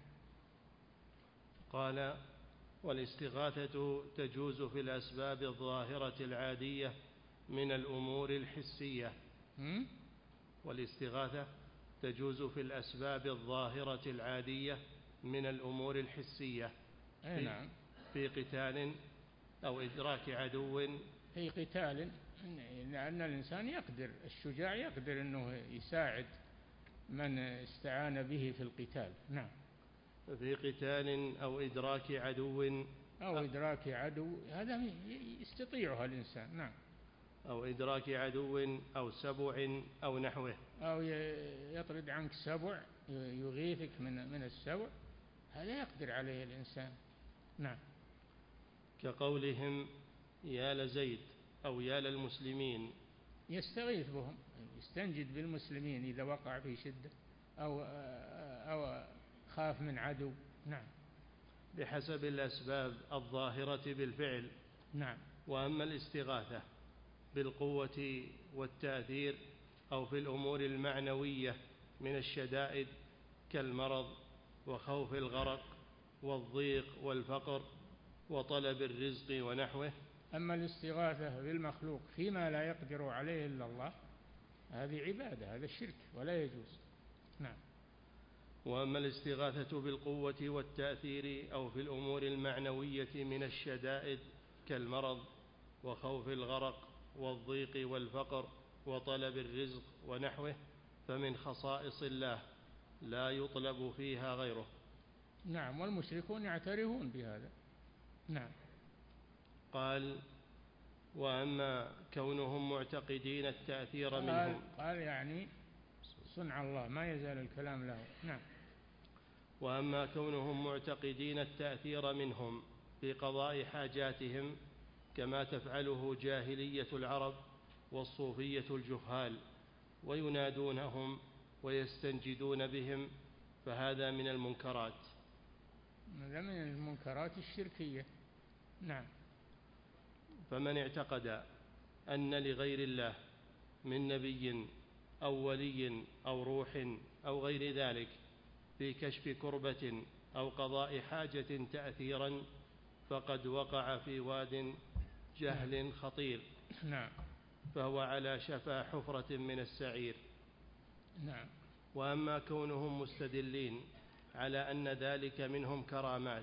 قال: والاستغاثة تجوز في الأسباب الظاهرة العادية من الأمور الحسية. والاستغاثة تجوز في الأسباب الظاهرة العادية من الأمور الحسية. نعم. في قتال أو إدراك عدو. في قتال، لأن الإنسان يقدر، الشجاع يقدر أنه يساعد من استعان به في القتال. نعم. في قتال أو إدراك عدو، هذا يستطيعها الإنسان. نعم. أو إدراك عدو أو سبع أو نحوه، أو يطرد عنك سبع، يغيثك من السبع، هذا يقدر عليه الإنسان. نعم. كقولهم يا لزيد أو يا للمسلمين، يستغيث بهم، يستنجد بالمسلمين إذا وقع في شدة أو خاف من عدو. نعم. بحسب الأسباب الظاهرة بالفعل. نعم. وأما الاستغاثة بالقوة والتأثير أو في الأمور المعنوية من الشدائد كالمرض وخوف الغرق والضيق والفقر وطلب الرزق ونحوه. أما الاستغاثة بالمخلوق فيما لا يقدر عليه إلا الله هذه عبادة، هذا الشرك ولا يجوز. نعم. وأما الاستغاثة بالقوة والتأثير أو في الأمور المعنوية من الشدائد كالمرض وخوف الغرق والضيق والفقر وطلب الرزق ونحوه فمن خصائص الله لا يطلب فيها غيره. نعم. والمشركون يعترفون بهذا. نعم. قال وأما كونهم معتقدين التأثير منهم. قال يعني صنع الله، ما يزال الكلام له. نعم. وأما كونهم معتقدين التأثير منهم في قضاء حاجاتهم كما تفعله جاهلية العرب والصوفية الجهال وينادونهم ويستنجدون بهم فهذا من المنكرات. هذا من المنكرات الشركية. نعم. فمن اعتقد أن لغير الله من نبي أو ولي أو روح أو غير ذلك في كشف كربة أو قضاء حاجة تأثيرا فقد وقع في واد جهل خطير. نعم. فهو على شفا حفرة من السعير. نعم. وأما كونهم مستدلين على أن ذلك منهم كرامات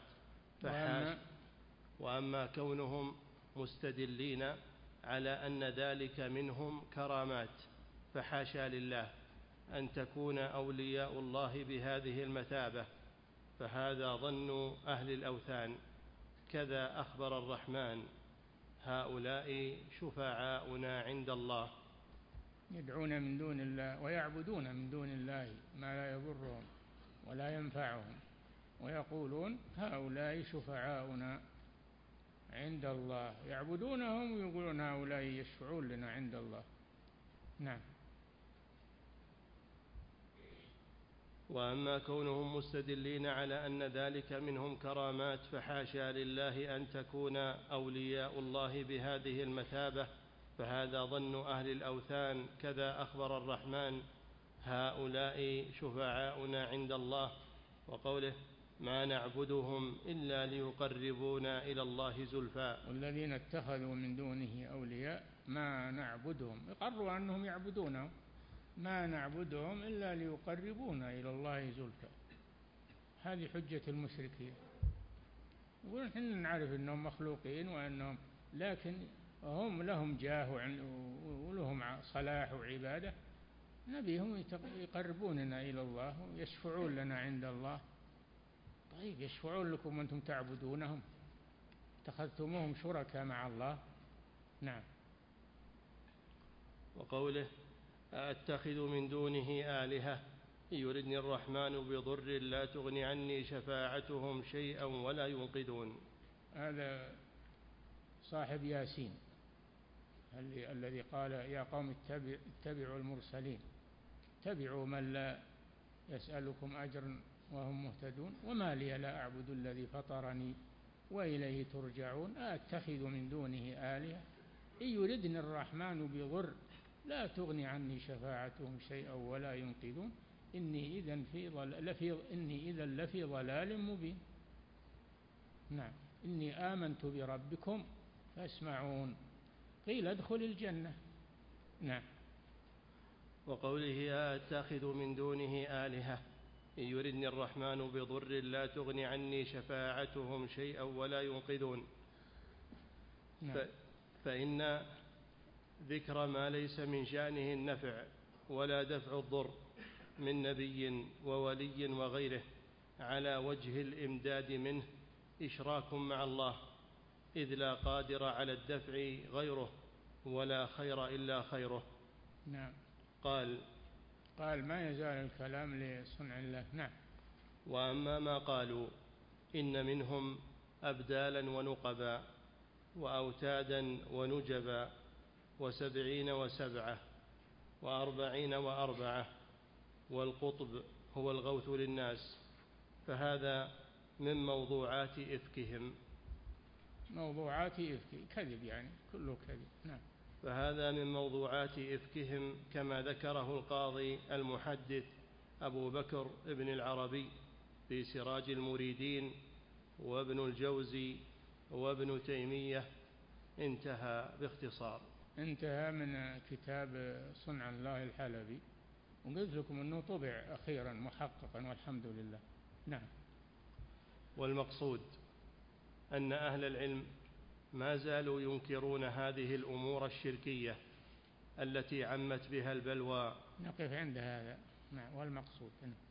وأما كونهم مستدلين على أن ذلك منهم كرامات فحاشا لله أن تكون أولياء الله بهذه المثابة، فهذا ظن أهل الأوثان. كذا أخبر الرحمن هؤلاء شفعاؤنا عند الله. يدعون من دون الله ويعبدون من دون الله ما لا يضرهم ولا ينفعهم ويقولون هؤلاء شفعاؤنا عند الله، يعبدونهم ويقولون هؤلاء يشفعون لنا عند الله. نعم. وأما كونهم مستدلين على أن ذلك منهم كرامات فحاشا لله أن تكون أولياء الله بهذه المثابة، فهذا ظن أهل الأوثان. كذا أخبر الرحمن هؤلاء شفعاؤنا عند الله، وقوله ما نعبدهم إلا ليقربونا إلى الله زلفى. والذين اتخذوا من دونه أولياء ما نعبدهم، يقروا أنهم يعبدونهم، ما نعبدهم إلا ليقربونا إلى الله زلفى. هذه حجة المشركين، يقولون إحنا نعرف أنهم مخلوقين وأنهم، لكن هم لهم جاه ولهم صلاح وعبادة، نبيهم يقربوننا إلى الله ويشفعون لنا عند الله. طيب يشفعون لكم وأنتم تعبدونهم، اتخذتموهم شركاء مع الله. نعم. وقوله أتخذ من دونه آلهة إن يردني الرحمن بضر لا تغني عني شفاعتهم شيئا ولا ينقذون. هذا صاحب ياسين الذي قال يا قوم اتبعوا المرسلين، اتبعوا من لا يسألكم أجرا وهم مهتدون، وما لي لا أعبد الذي فطرني وإليه ترجعون. أتخذ من دونه آلهة إن يردني الرحمن بضر لا تغني عني شفاعتهم شيئا ولا ينقذون إني إذا لفي ضلال مبين. نعم. إني آمنت بربكم فاسمعون قيل ادخل الجنة. نعم. وقوله أتخذ من دونه آلهة إن يردني الرحمن بضر لا تغني عني شفاعتهم شيئا ولا ينقذون. نعم. فإن ذكر ما ليس من شأنه النفع ولا دفع الضر من نبي وولي وغيره على وجه الإمداد منه إشراك مع الله، إذ لا قادر على الدفع غيره ولا خير إلا خيره. نعم. قال ما يزال الكلام لصنع الله. نعم. وأما ما قالوا إن منهم أبدالا ونقبا وأوتادا ونجبا 70 و7 و40 و4 والقطب هو الغوث للناس، فهذا من موضوعات إفكهم. موضوعات إفك كذب، يعني كله كذب. نعم. فهذا من موضوعات إفكهم كما ذكره القاضي المحدث أبو بكر ابن العربي في سراج المريدين، وابن الجوزي، وابن تيمية. انتهى باختصار. انتهى من كتاب صنع الله الحلبي، وقلت لكم أنه طبع أخيرا محققا والحمد لله. نعم. والمقصود أن أهل العلم ما زالوا ينكرون هذه الأمور الشركية التي عمت بها البلوى. نقف عند هذا. نعم. والمقصود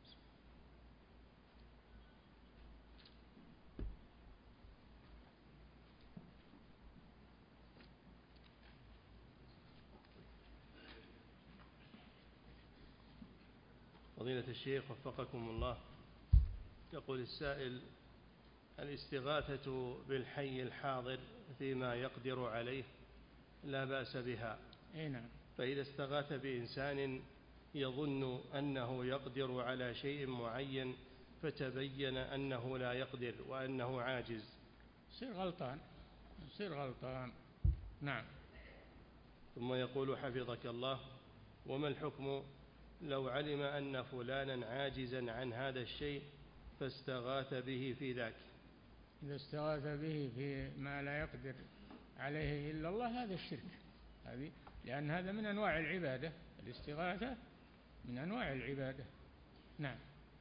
فضيلة الشيخ وفقكم الله، يقول السائل: الاستغاثة بالحي الحاضر فيما يقدر عليه لا بأس بها، نعم. فإذا استغاث بإنسان يظن أنه يقدر على شيء معين فتبين أنه لا يقدر وأنه عاجز، يصير غلطان. نعم. ثم يقول حفظك الله: وما الحكم لو علم أن فلانا عاجزا عن هذا الشيء فاستغاث به في ذاك؟ إذا استغاث به في ما لا يقدر عليه إلا الله هذا الشرك، لأن هذا من أنواع العبادة، الاستغاثة من أنواع العبادة. نعم.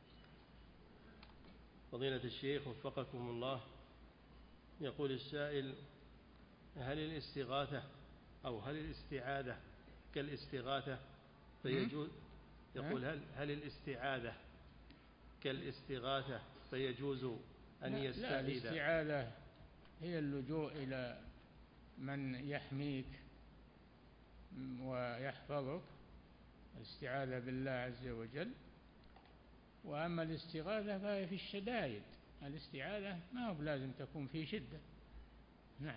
فضيلة الشيخ وفقكم الله، يقول السائل: هل الاستغاثة أو هل الاستعاذة كالاستغاثة فيجوز؟ يقول: هل الاستعاذة كالاستغاثة فيجوز أن يستعيذ؟ لا، الاستعاذة هي اللجوء إلى من يحميك ويحفظك، الاستعاذة بالله عز وجل. وأما الاستغاثة فهي في الشدائد، الاستعاذة ما هو لازم تكون في شدة. نعم.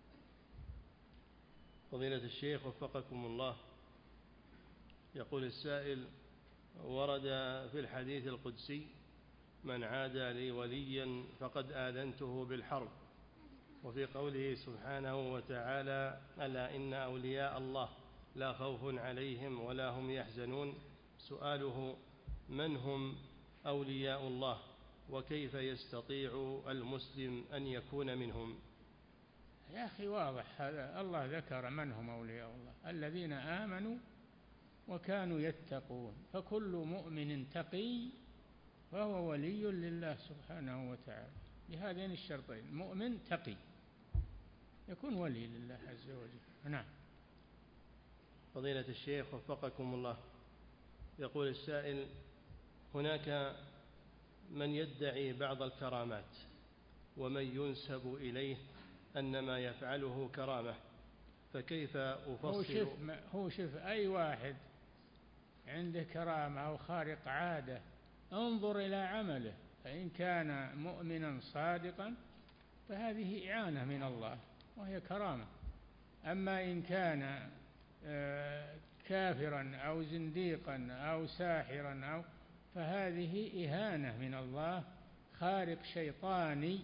فضيلة الشيخ وفقكم الله، يقول السائل: ورد في الحديث القدسي: من عادى لي وليا فقد آذنته بالحرب، وفي قوله سبحانه وتعالى: ألا إن أولياء الله لا خوف عليهم ولا هم يحزنون. سؤاله: من هم أولياء الله، وكيف يستطيع المسلم أن يكون منهم؟ يا أخي واضح هذا، الله ذكر من هم أولياء الله: الذين آمنوا وكانوا يتقون، فكل مؤمن تقي فهو ولي لله سبحانه وتعالى بهذين الشرطين: مؤمن تقي يكون ولي لله عز وجل. نعم. فضيلة الشيخ وفقكم الله، يقول السائل: هناك من يدعي بعض الكرامات ومن ينسب إليه أن ما يفعله كرامة، فكيف أفصل؟ هو شوف أي واحد عنده كرامة أو خارق عادة انظر إلى عمله، فإن كان مؤمنا صادقا فهذه إعانة من الله وهي كرامة. أما إن كان كافرا أو زنديقا أو ساحرا فهذه إهانة من الله، خارق شيطاني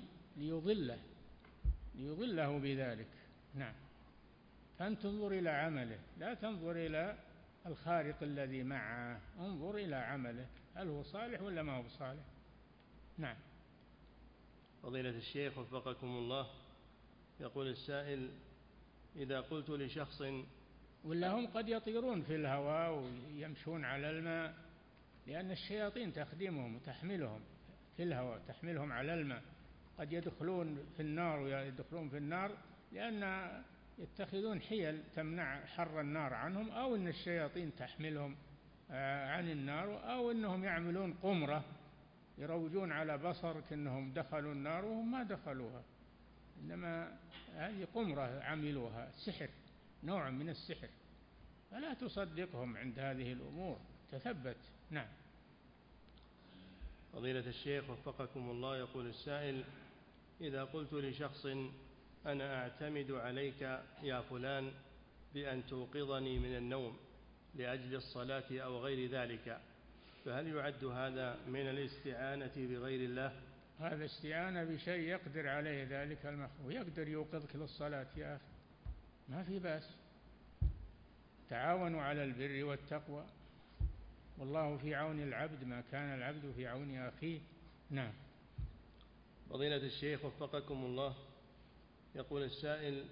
ليضله بذلك. نعم. فأنت تنظر إلى عمله، لا تنظر إلى الخارق الذي معه، انظر إلى عمله هل هو صالح ولا ما هو صالح. نعم. فضيلة الشيخ وفقكم الله، يقول السائل: إذا قلت لشخص، ولا هم قد يطيرون في الهواء ويمشون على الماء، لأن الشياطين تخدمهم وتحملهم في الهواء، تحملهم على الماء. قد يدخلون في النار ويدخلون في النار لأن يتخذون حيل تمنع حر النار عنهم، أو أن الشياطين تحملهم عن النار، أو أنهم يعملون قمرة يروجون على بصر كأنهم دخلوا النار وهم ما دخلوها، إنما هذه قمرة عملوها، سحر، نوع من السحر، فلا تصدقهم عند هذه الأمور، تثبت. نعم. فضيلة الشيخ وفقكم الله، يقول السائل: إذا قلت لشخص: أنا أعتمد عليك يا فلان بأن توقظني من النوم لأجل الصلاة أو غير ذلك، فهل يعد هذا من الاستعانة بغير الله؟ هذا استعانة بشيء يقدر عليه ذلك المخلوق، يقدر يوقظك للصلاة يا أخي، ما في بأس. تعاونوا على البر والتقوى، والله في عون العبد ما كان العبد في عون أخيه. نعم. فضيلة الشيخ وفقكم الله، يقول السائل: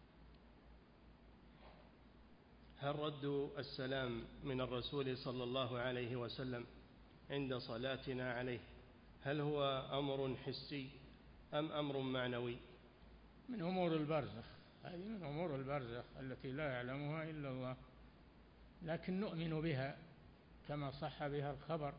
هل رد السلام من الرسول صلى الله عليه وسلم عند صلاتنا عليه هل هو أمر حسي أم أمر معنوي؟ من أمور البرزخ، هذه من أمور البرزخ التي لا يعلمها إلا الله، لكن نؤمن بها كما صح بها الخبر،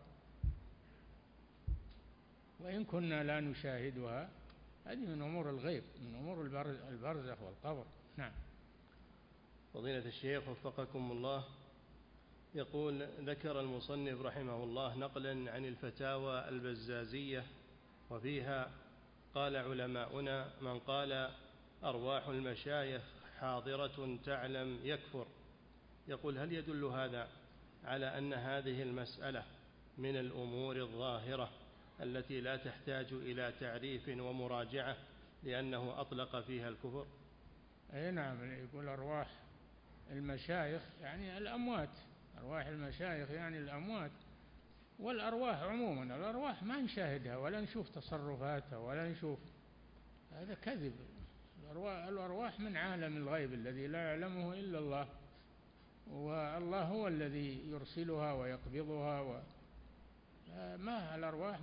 وإن كنا لا نشاهدها. هذه من أمور الغيب، من أمور البرزخ والقبر. نعم. فضيلة الشيخ وفقكم الله، يقول: ذكر المصنف رحمه الله نقلا عن الفتاوى البزازية، وفيها قال علماؤنا: من قال أرواح المشايخ حاضرة تعلم يكفر. يقول: هل يدل هذا على أن هذه المسألة من الأمور الظاهرة التي لا تحتاج إلى تعريف ومراجعة لأنه أطلق فيها الكفر؟ أي نعم، يقول أرواح المشايخ يعني الأموات، أرواح المشايخ يعني الأموات، والأرواح عموما الأرواح ما نشاهدها ولا نشوف تصرفاتها ولا نشوف، هذا كذب. الأرواح من عالم الغيب الذي لا يعلمه إلا الله، والله هو الذي يرسلها ويقبضها، ما الأرواح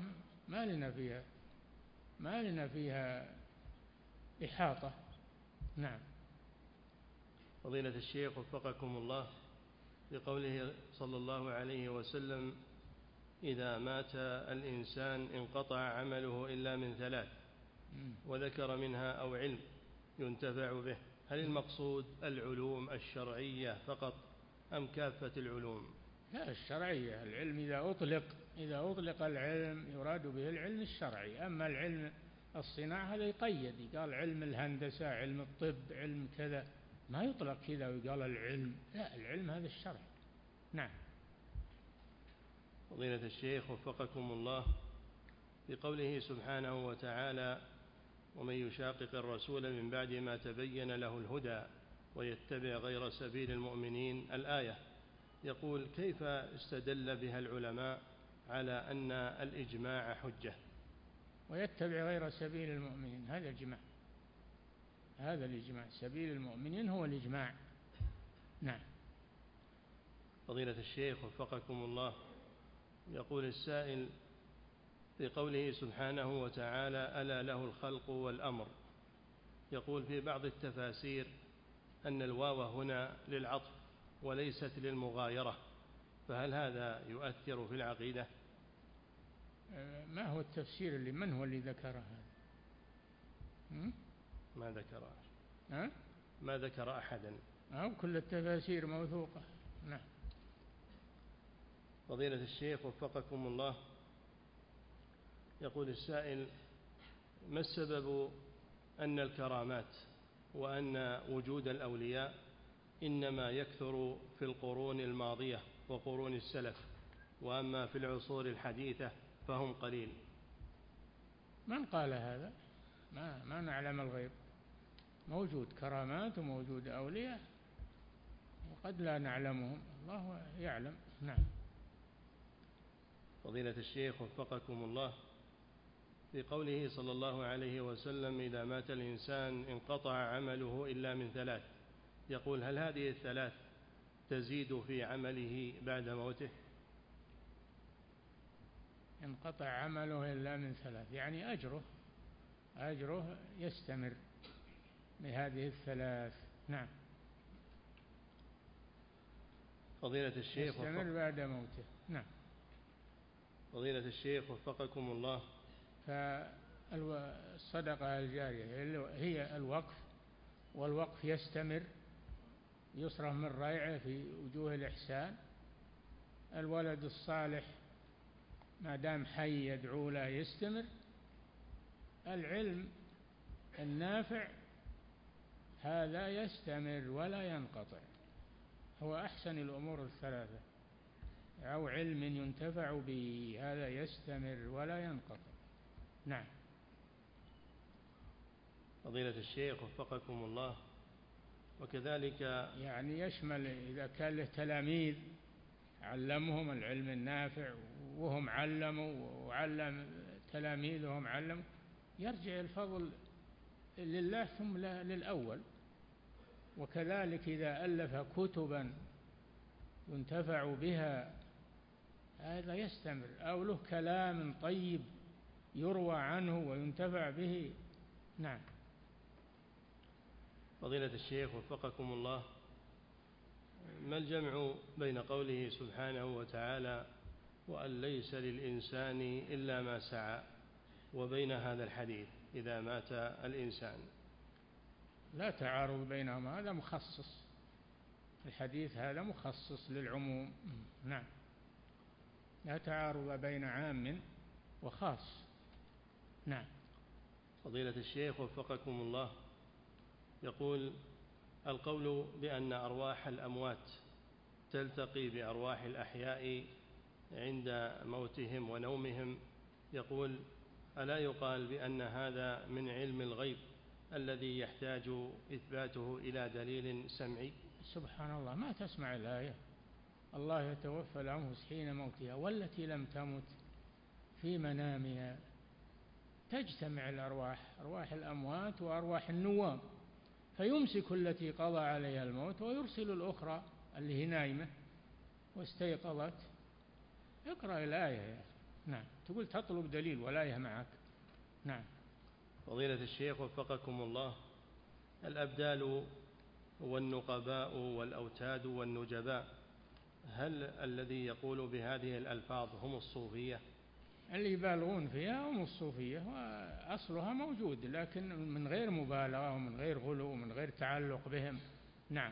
ما لنا فيها إحاطة. نعم. فضيلة الشيخ وفقكم الله، بقوله صلى الله عليه وسلم: إذا مات الإنسان انقطع عمله إلا من ثلاث، وذكر منها أو علم ينتفع به، هل المقصود العلوم الشرعية فقط أم كافة العلوم؟ لا، الشرعية. العلم إذا أطلق العلم يراد به العلم الشرعي، أما العلم الصناعة هذا يقيد، قال علم الهندسة، علم الطب، علم كذا، ما يطلق كذا ويقال العلم، لا، العلم هذا الشرعي. نعم. فضيلة الشيخ وفقكم الله، بقوله سبحانه وتعالى: ومن يشاقق الرسول من بعد ما تبين له الهدى ويتبع غير سبيل المؤمنين، الآية، يقول: كيف استدل بها العلماء على أن الإجماع حجة؟ ويتبع غير سبيل المؤمنين، هذا الإجماع، هذا الإجماع، سبيل المؤمنين هو الإجماع. نعم. فضيلة الشيخ وفقكم الله، يقول السائل: في قوله سبحانه وتعالى: ألا له الخلق والأمر، يقول في بعض التفاسير أن الواو هنا للعطف وليست للمغايرة، فهل هذا يؤثر في العقيدة؟ ما هو التفسير من هو اللي ذكر هذا؟ ما ذكر أحدا. كل التفاسير موثوقة. نعم. فضيلة الشيخ وفقكم الله، يقول السائل: ما السبب أن الكرامات وأن وجود الأولياء إنما يكثر في القرون الماضية وقرون السلف، وأما في العصور الحديثة فهم قليل؟ من قال هذا؟ ما نعلم الغيب، موجود كرامات وموجود أولياء، وقد لا نعلمهم، الله يعلم. نعم. فضيلة الشيخ وفقكم الله، في قوله صلى الله عليه وسلم: إذا مات الإنسان انقطع عمله إلا من ثلاث، يقول: هل هذه الثلاث تزيد في عمله بعد موته؟ انقطع عمله إلا من ثلاث، يعني أجره يستمر بهذه الثلاث. نعم. فضيلة الشيخ يستمر بعد موته. نعم. فضيلة الشيخ وفقكم الله، فالصدقة الجارية هي الوقف، والوقف يستمر، يصرف من ريعه في وجوه الإحسان. الولد الصالح ما دام حي يدعو له يستمر. العلم النافع هذا يستمر ولا ينقطع، هو أحسن الأمور الثلاثة، أو علم ينتفع به، هذا يستمر ولا ينقطع. نعم. فضيلة الشيخ وفقكم الله، وكذلك يعني يشمل إذا كان له تلاميذ علمهم العلم النافع وهم علموا وعلم تلاميذهم علموا، يرجع الفضل لله ثم للأول. وكذلك إذا ألف كتبا ينتفع بها هذا يستمر، أو له كلام طيب يروى عنه وينتفع به. نعم. فضيلة الشيخ وفقكم الله، ما الجمع بين قوله سبحانه وتعالى وأن ليس للإنسان إلا ما سعى، وبين هذا الحديث إذا مات الإنسان؟ لا تعارض بينهما، هذا مخصص، الحديث هذا مخصص للعموم. نعم، لا تعارض بين عام وخاص. نعم. فضيلة الشيخ وفقكم الله، يقول: القول بأن أرواح الأموات تلتقي بأرواح الأحياء عند موتهم ونومهم، يقول: ألا يقال بأن هذا من علم الغيب الذي يحتاج إثباته إلى دليل سمعي؟ سبحان الله، ما تسمع الآية: الله يتوفى الأنفس حين موتها والتي لم تمت في منامها. تجتمع الأرواح، أرواح الأموات وأرواح النوام، فيمسك التي قضى عليها الموت ويرسل الأخرى اللي هي نايمة واستيقظت. اقرأ الآية. نعم. تقول تطلب دليل والآية معك. نعم. فضيلة الشيخ وفقكم الله، الأبدال والنقباء والأوتاد والنجباء، هل الذي يقول بهذه الألفاظ هم الصوفية؟ اللي يبالغون فيها هم الصوفية، وأصلها موجود لكن من غير مبالغة ومن غير غلو ومن غير تعلق بهم. نعم.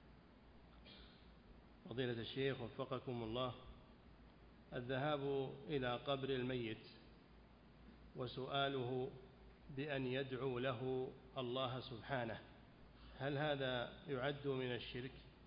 فضيلة الشيخ وفقكم الله، الذهاب إلى قبر الميت وسؤاله بأن يدعو له الله سبحانه، هل هذا يعد من الشرك؟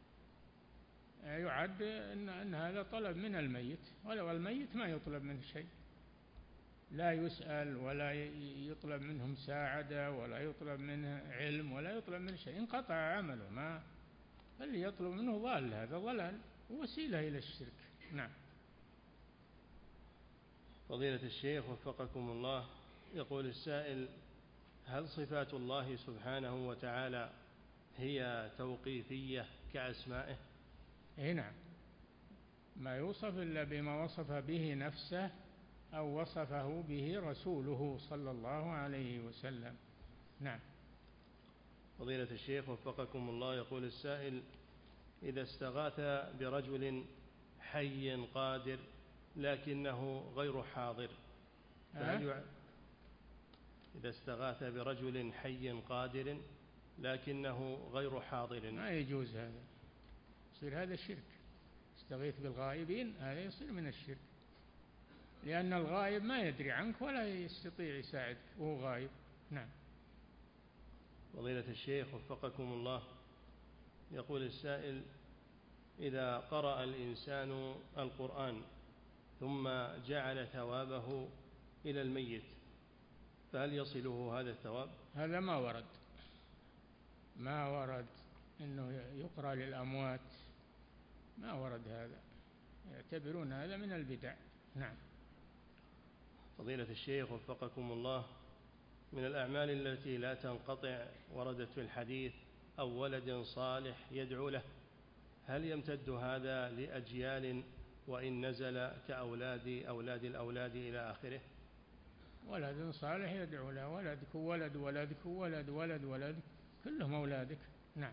يعد أن هذا طلب من الميت، ولو الميت ما يطلب منه شيء، لا يسأل ولا يطلب منه مساعدة ولا يطلب منه علم ولا يطلب منه شيء، انقطع عمله، ما اللي يطلب منه ضال، هذا ضلال ووسيلة إلى الشرك. نعم. فضيلة الشيخ وفقكم الله، يقول السائل: هل صفات الله سبحانه وتعالى هي توقيفية كأسمائه؟ نعم، ما يوصف إلا بما وصف به نفسه أو وصفه به رسوله صلى الله عليه وسلم. نعم. فضيلة الشيخ وفقكم الله، يقول السائل: إذا استغاث برجل حي قادر لكنه غير حاضر، إذا استغاث برجل حي قادر لكنه غير حاضر، ما يجوز هذا، يصير هذا شرك. استغيث بالغائبين، هذا يصير من الشرك، لأن الغائب ما يدري عنك ولا يستطيع يساعدك وهو غائب. نعم. فضيلة الشيخ وفقكم الله، يقول السائل: إذا قرأ الإنسان القرآن ثم جعل ثوابه إلى الميت فهل يصله هذا الثواب؟ هذا ما ورد أنه يقرأ للأموات، ما ورد هذا، يعتبرون هذا من البدع. نعم. فضيلة الشيخ وفقكم الله، من الأعمال التي لا تنقطع وردت في الحديث: أو ولد صالح يدعو له، هل يمتد هذا لأجيال وإن نزل كأولاد الأولاد إلى آخره؟ ولد صالح يدعو له، ولدك ولد ولدك ولد ولد ولدك كلهم أولادك. نعم.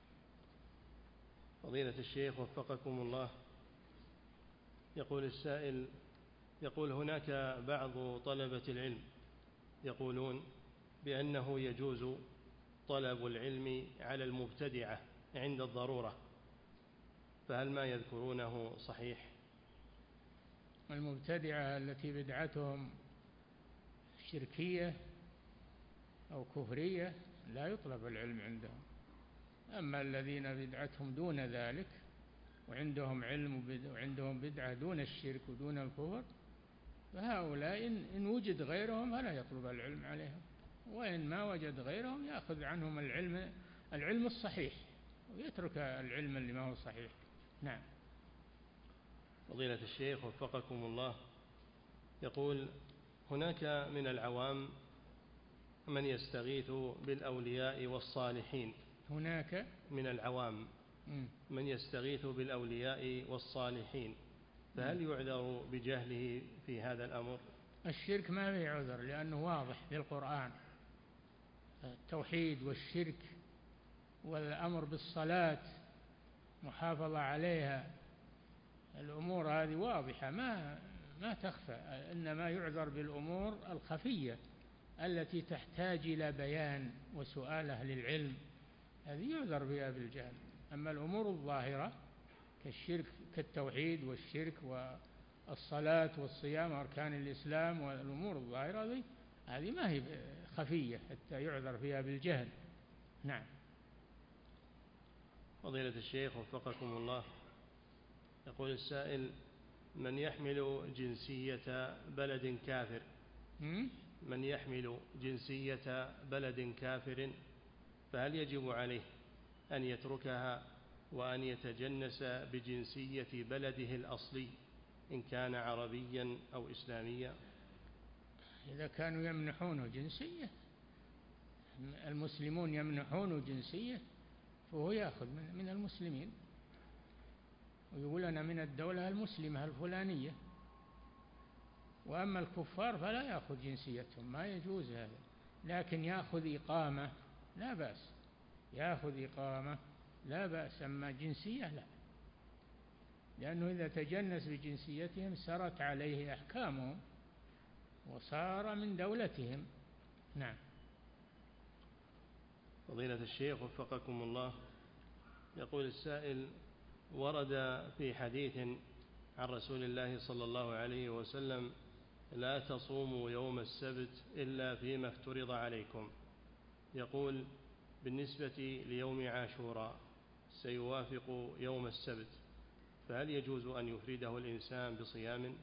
فضيلة الشيخ وفقكم الله، يقول السائل: يقول هناك بعض طلبة العلم يقولون بأنه يجوز طلب العلم على المبتدعة عند الضرورة، فهل ما يذكرونه صحيح؟ المبتدعة التي بدعتهم شركية أو كفرية لا يطلب العلم عندهم. أما الذين بدعتهم دون ذلك وعندهم علم وعندهم بدعة دون الشرك ودون الكفر، فهؤلاء إن وجد غيرهم فلا يطلب العلم عليهم، وإن ما وجد غيرهم يأخذ عنهم العلم الصحيح ويترك العلم اللي ما هو صحيح. نعم. فضيلة الشيخ وفقكم الله، يقول: هناك من العوام من يستغيث بالأولياء والصالحين. هناك من العوام من يستغيث بالأولياء والصالحين، فهل يعذر بجهله في هذا الأمر؟ الشرك ما فيه عذر لأنه واضح في القرآن، التوحيد والشرك والأمر بالصلاة محافظة عليها، الأمور هذه واضحة ما تخفى، إنما يعذر بالأمور الخفية التي تحتاج إلى بيان وسؤال أهل العلم، هذه يعذر بها بالجهل. أما الأمور الظاهرة كالشرك كالتوحيد والشرك والصلاة والصيام أركان الإسلام والأمور الظاهرة هذه ما هي خفية حتى يعذر فيها بالجهل. نعم. فضيلة الشيخ وفقكم الله، يقول السائل: من يحمل جنسية بلد كافر من يحمل جنسية بلد كافر فهل يجب عليه أن يتركها وأن يتجنس بجنسية بلده الأصلي إن كان عربيا أو إسلاميا؟ إذا كانوا يمنحونه جنسية، المسلمون يمنحونه جنسية، فهو يأخذ من المسلمين ويقول أنا من الدولة المسلمة الفلانية. وأما الكفار فلا يأخذ جنسيتهم، ما يجوز هذا، لكن يأخذ إقامة لا بأس، يأخذ إقامة لا بأس، أما جنسية لا، لأنه إذا تجنس بجنسيتهم سرت عليه أحكامهم وصار من دولتهم. نعم. فضيلة الشيخ وفقكم الله، يقول السائل: ورد في حديث عن رسول الله صلى الله عليه وسلم: لا تصوموا يوم السبت إلا فيما افترض عليكم. يقول: بالنسبة ليوم عاشوراء سيوافق يوم السبت، فهل يجوز أن يفرده الإنسان بصيام؟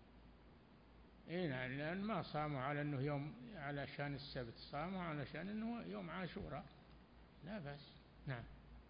نعم، لأن ما صاموا على أنه يوم علشان السبت، صاموا علشان أنه يوم عاشوراء، لا بأس. نعم.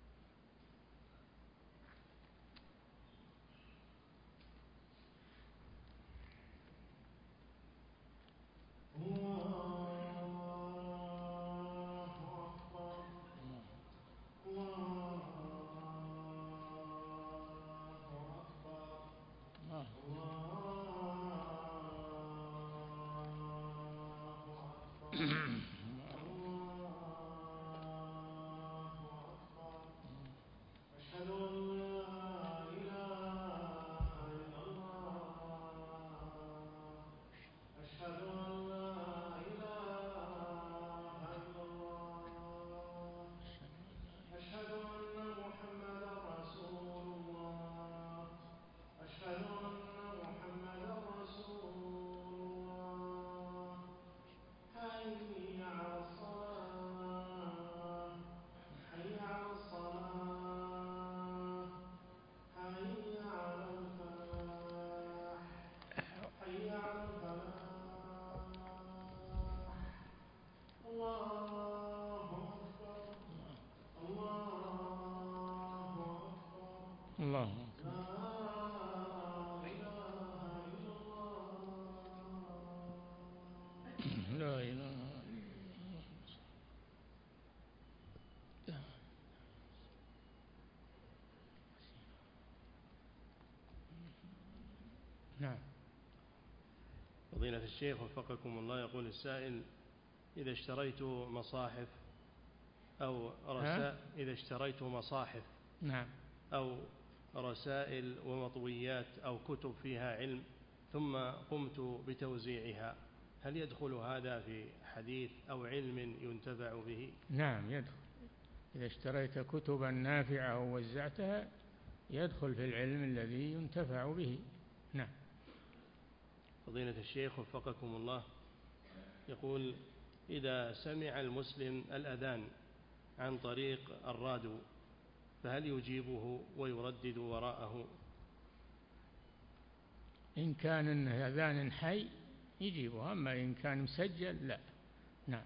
الله أكبر. لا إله إلا الله. نعم. فضيلة الشيخ وفقكم الله، يقول السائل: إذا اشتريت مصاحف أو رسائل، إذا اشتريت مصاحف نعم أو رسائل ومطويات أو كتب فيها علم ثم قمت بتوزيعها، هل يدخل هذا في حديث أو علم ينتفع به؟ نعم يدخل، إذا اشتريت كتبا نافعة ووزعتها يدخل في العلم الذي ينتفع به. نعم. فضيلة الشيخ وفقكم الله، يقول: إذا سمع المسلم الأذان عن طريق الراديو فهل يجيبه ويردد وراءه؟ إن كان أذان حي يجيبه، أما إن كان مسجل لا. نعم.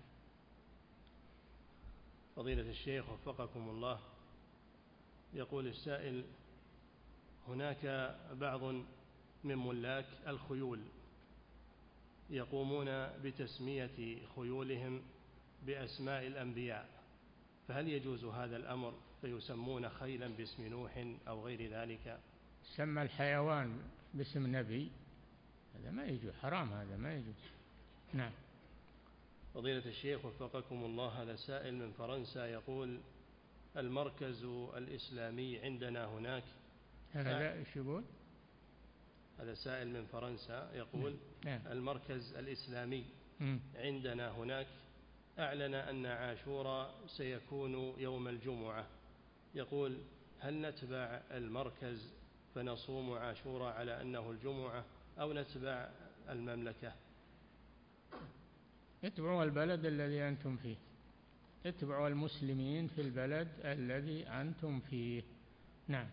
فضيلة الشيخ وفقكم الله، يقول السائل: هناك بعض من ملاك الخيول يقومون بتسمية خيولهم بأسماء الأنبياء، فهل يجوز هذا الأمر فيسمون خيلا باسم نوح أو غير ذلك؟ سمى الحيوان باسم نبي، هذا ما يجوز، حرام، هذا ما يجوز. نعم. فضيلة الشيخ وفقكم الله، هذا سائل من فرنسا يقول: المركز الإسلامي عندنا هناك. هذا إيش يقول؟ هذا سائل من فرنسا يقول: نعم. المركز الإسلامي عندنا هناك أعلن أن عاشوراء سيكون يوم الجمعة، يقول: هل نتبع المركز فنصوم عاشوراء على أنه الجمعة أو نتبع المملكة؟ اتبعوا البلد الذي أنتم فيه، اتبعوا المسلمين في البلد الذي أنتم فيه. نعم.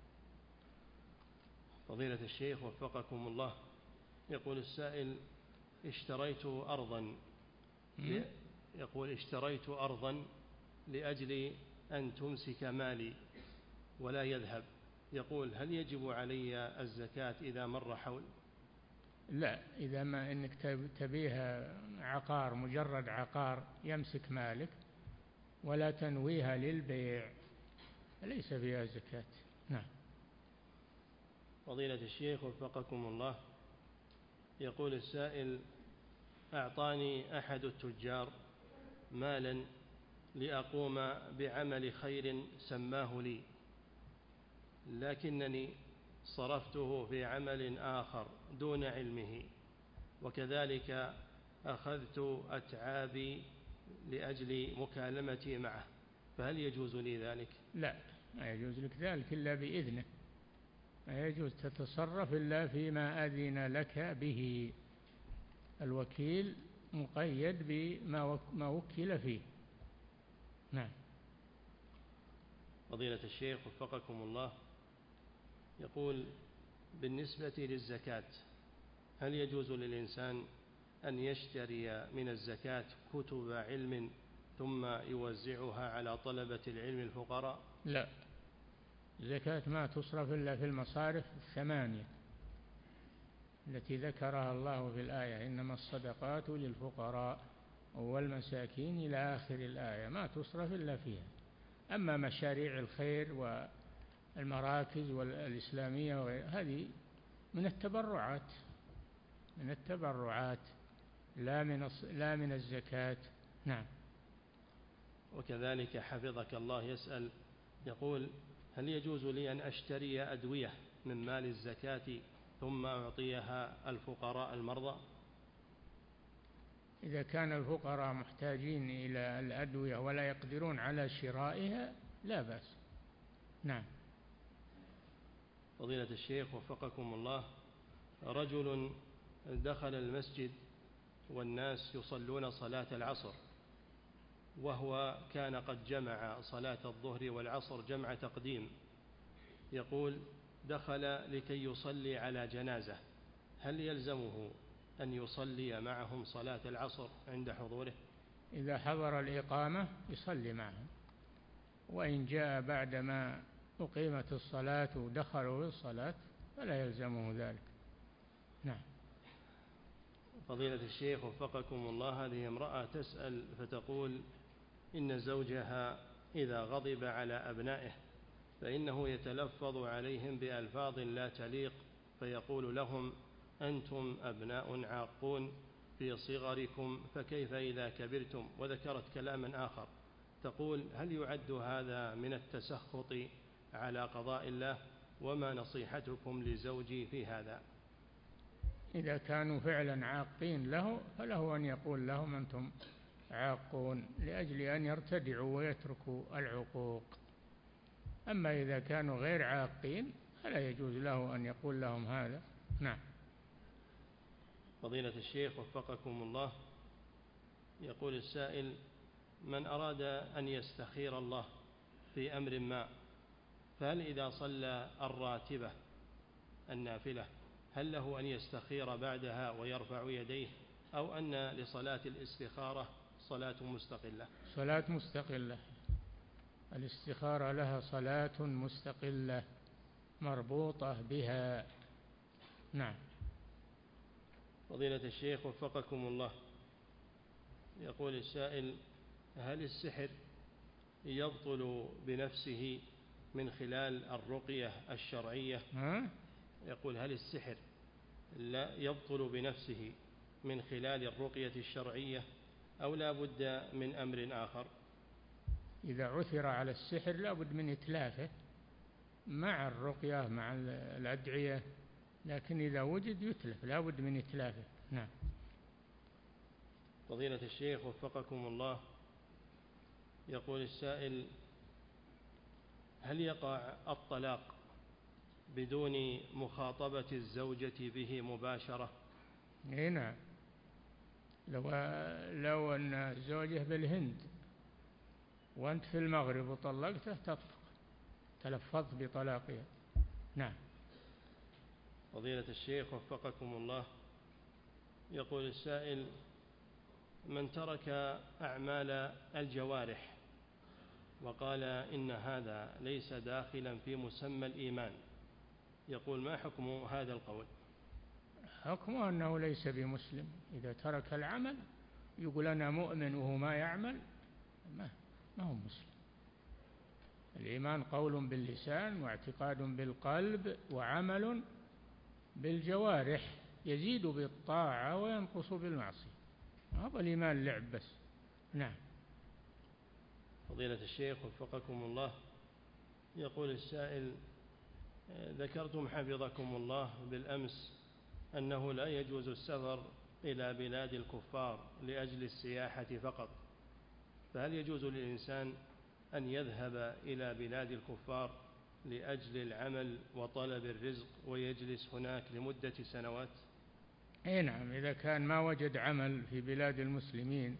فضيلة الشيخ وفقكم الله، يقول السائل: اشتريت أرضا لأجل أن تمسك مالي ولا يذهب، يقول: هل يجب علي الزكاة إذا مر حول؟ لا، إذا ما إنك تبيها عقار، مجرد عقار يمسك مالك ولا تنويها للبيع، ليس فيها زكاة. نعم. فضيلة الشيخ وفقكم الله، يقول السائل: أعطاني أحد التجار مالا لأقوم بعمل خير سماه لي، لكنني صرفته في عمل آخر دون علمه، وكذلك أخذت أتعابي لأجل مكالمتي معه، فهل يجوز لي ذلك؟ لا، ما يجوز لك ذلك إلا بإذنه، ما يجوز تتصرف إلا فيما أذن لك به، الوكيل مقيد بما وكل فيه. نعم. فضيلة الشيخ وفقكم الله، يقول: بالنسبة للزكاة هل يجوز للإنسان أن يشتري من الزكاة كتب علم ثم يوزعها على طلبة العلم الفقراء؟ لا، الزكاة ما تصرف إلا في المصارف الثمانية التي ذكرها الله في الآية: إنما الصدقات للفقراء والمساكين إلى آخر الآية، ما تصرف إلا فيها. أما مشاريع الخير والمراكز والإسلامية هذه من التبرعات، من التبرعات لا من الزكاة. نعم. وكذلك حفظك الله يسأل، يقول: هل يجوز لي أن أشتري أدوية من مال الزكاة ثم أعطيها الفقراء المرضى؟ إذا كان الفقراء محتاجين إلى الأدوية ولا يقدرون على شرائها لا بأس. نعم. فضيلة الشيخ وفقكم الله، رجل دخل المسجد والناس يصلون صلاة العصر، وهو كان قد جمع صلاة الظهر والعصر جمع تقديم، يقول: دخل لكي يصلي على جنازة، هل يلزمه أن يصلي معهم صلاة العصر عند حضوره؟ إذا حضر الإقامة يصلي معهم، وإن جاء بعدما أقيمت الصلاة ودخلوا في الصلاة فلا يلزمه ذلك. نعم. فضيلة الشيخ وفقكم الله، هذه امرأة تسأل فتقول: إن زوجها إذا غضب على أبنائه فإنه يتلفظ عليهم بألفاظ لا تليق، فيقول لهم: أنتم أبناء عاقون في صغركم، فكيف إذا كبرتم؟ وذكرت كلاما آخر، تقول: هل يعد هذا من التسخط على قضاء الله؟ وما نصيحتكم لزوجي في هذا؟ إذا كانوا فعلا عاقين له فله أن يقول لهم أنتم عاقون لأجل أن يرتدعوا ويتركوا العقوق. أما إذا كانوا غير عاقين فلا يجوز له أن يقول لهم هذا. نعم. فضيلة الشيخ وفقكم الله، يقول السائل: من أراد أن يستخير الله في أمر ما، فهل إذا صلى الراتبة النافلة هل له أن يستخير بعدها ويرفع يديه، أو أن لصلاة الاستخارة صلاة مستقلة؟ صلاة مستقلة، الاستخارة لها صلاة مستقلة مربوطة بها. نعم. فضيلة الشيخ وفقكم الله، يقول السائل: هل السحر يبطل بنفسه من خلال الرقية الشرعية؟ يقول: هل السحر لا يبطل بنفسه من خلال الرقية الشرعية أو لا بد من أمر آخر؟ إذا عثر على السحر لا بد من إتلافه مع الرقية مع الأدعية، لكن إذا وجد يتلف، لا بد من إتلافه. نعم. فضيلة الشيخ وفقكم الله، يقول السائل: هل يقع الطلاق بدون مخاطبة الزوجة به مباشرة؟ نعم. لو أن الزوجة بالهند وأنت في المغرب وطلقته تطلق، تلفظت بطلاقها. نعم. فضيلة الشيخ وفقكم الله، يقول السائل: من ترك أعمال الجوارح وقال إن هذا ليس داخلا في مسمى الإيمان، يقول: ما حكم هذا القول؟ حكمه أنه ليس بمسلم. إذا ترك العمل يقول أنا مؤمن وهو ما يعمل، ما هو مسلم. الإيمان قول باللسان واعتقاد بالقلب وعمل بالجوارح، يزيد بالطاعة وينقص بالمعصية. هذا الإيمان لعب بس. نعم. فضيلة الشيخ وفقكم الله، يقول السائل: ذكرتم حفظكم الله بالأمس أنه لا يجوز السفر إلى بلاد الكفار لأجل السياحة فقط، فهل يجوز للإنسان أن يذهب إلى بلاد الكفار لأجل العمل وطلب الرزق ويجلس هناك لمدة سنوات؟ أي نعم، إذا كان ما وجد عمل في بلاد المسلمين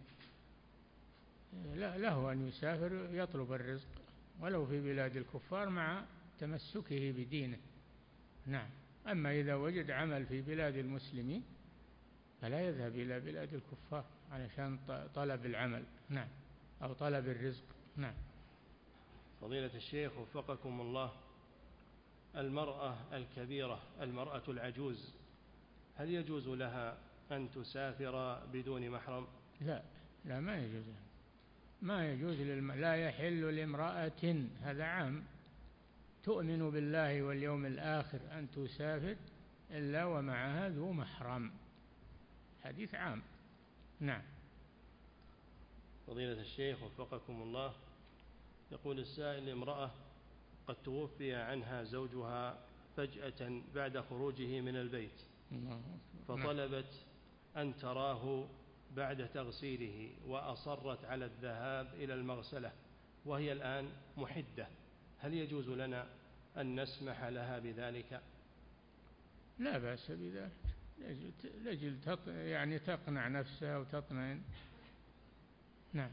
له أن يسافر يطلب الرزق ولو في بلاد الكفار مع تمسكه بدينه. نعم. أما إذا وجد عمل في بلاد المسلمين فلا يذهب إلى بلاد الكفار علشان طلب العمل. نعم. أو طلب الرزق. نعم. فضيلة الشيخ وفقكم الله، المرأة الكبيرة، المرأة العجوز، هل يجوز لها أن تسافر بدون محرم؟ لا، ما يجوز. ما يجوز لا يحل لامرأة، هذا عام، تؤمن بالله واليوم الآخر أن تسافر إلا ومعها ذو محرم. حديث عام. نعم. فضيلة الشيخ وفقكم الله، يقول السائل: امرأة قد توفي عنها زوجها فجأة بعد خروجه من البيت، فطلبت أن تراه بعد تغسيله وأصرت على الذهاب إلى المغسلة وهي الآن محدة، هل يجوز لنا أن نسمح لها بذلك؟ لا بأس بذلك، لجل يعني تقنع نفسها وتطمئن. نعم.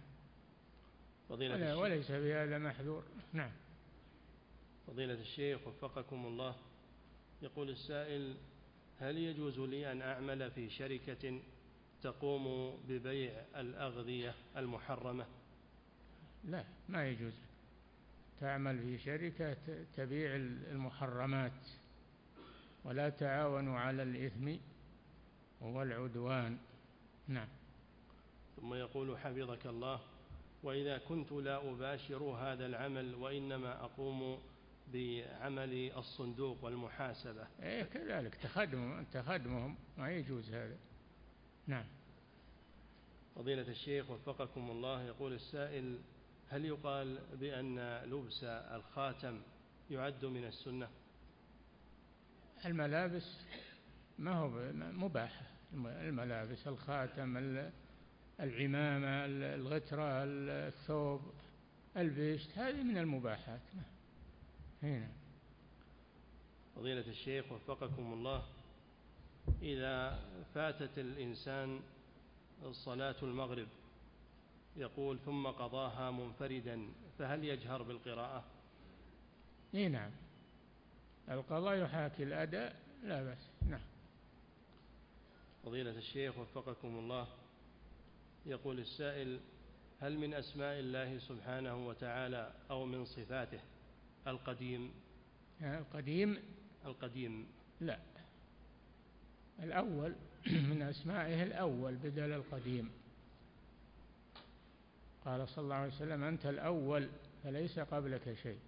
وليس بهذا محذور. نعم. فضيلة الشيخ وفقكم الله، يقول السائل: هل يجوز لي أن أعمل في شركة تقوم ببيع الأغذية المحرمة؟ لا، ما يجوز تعمل في شركة تبيع المحرمات، ولا تعاونوا على الإثم والعدوان. نعم. ثم يقول حفظك الله: وإذا كنت لا أباشر هذا العمل وإنما أقوم بعمل الصندوق والمحاسبة؟ كذلك تخدمهم، ما يجوز هذا. نعم. فضيلة الشيخ وفقكم الله، يقول السائل: هل يقال بأن لبس الخاتم يعد من السنة؟ الملابس ما هو مباحة، الملابس، الخاتم، العمامة، الغترة، الثوب، البشت، هذه من المباحات. هنا. فضيلة الشيخ وفقكم الله، إذا فاتت الإنسان صلاة المغرب يقول ثم قضاها منفردا فهل يجهر بالقراءة؟ نعم، القضاء يحاكي الأداء لا بأس. نعم. فضيلة الشيخ وفقكم الله، يقول السائل: هل من أسماء الله سبحانه وتعالى أو من صفاته القديم؟ القديم لا، الأول من أسمائه الأول بدل القديم. قال صلى الله عليه وسلم: أنت الأول فليس قبلك شيء.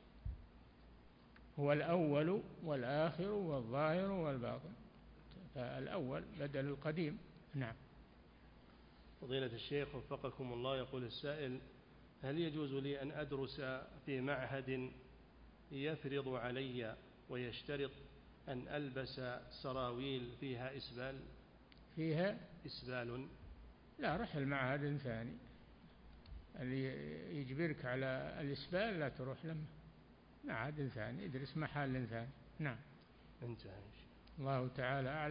هو الأول والآخر والظاهر والباطن، فالأول بدل القديم. نعم. فضيلة الشيخ وفقكم الله، يقول السائل: هل يجوز لي أن أدرس في معهد يفرض علي ويشترط أن ألبس سراويل فيها إسبال؟ لا، رح المعهد ثاني. اللي يجبرك على الإسبال لا تروح لما معهد ثاني، ادرس محل ثاني. نعم. انتهى. الله تعالى أعلم.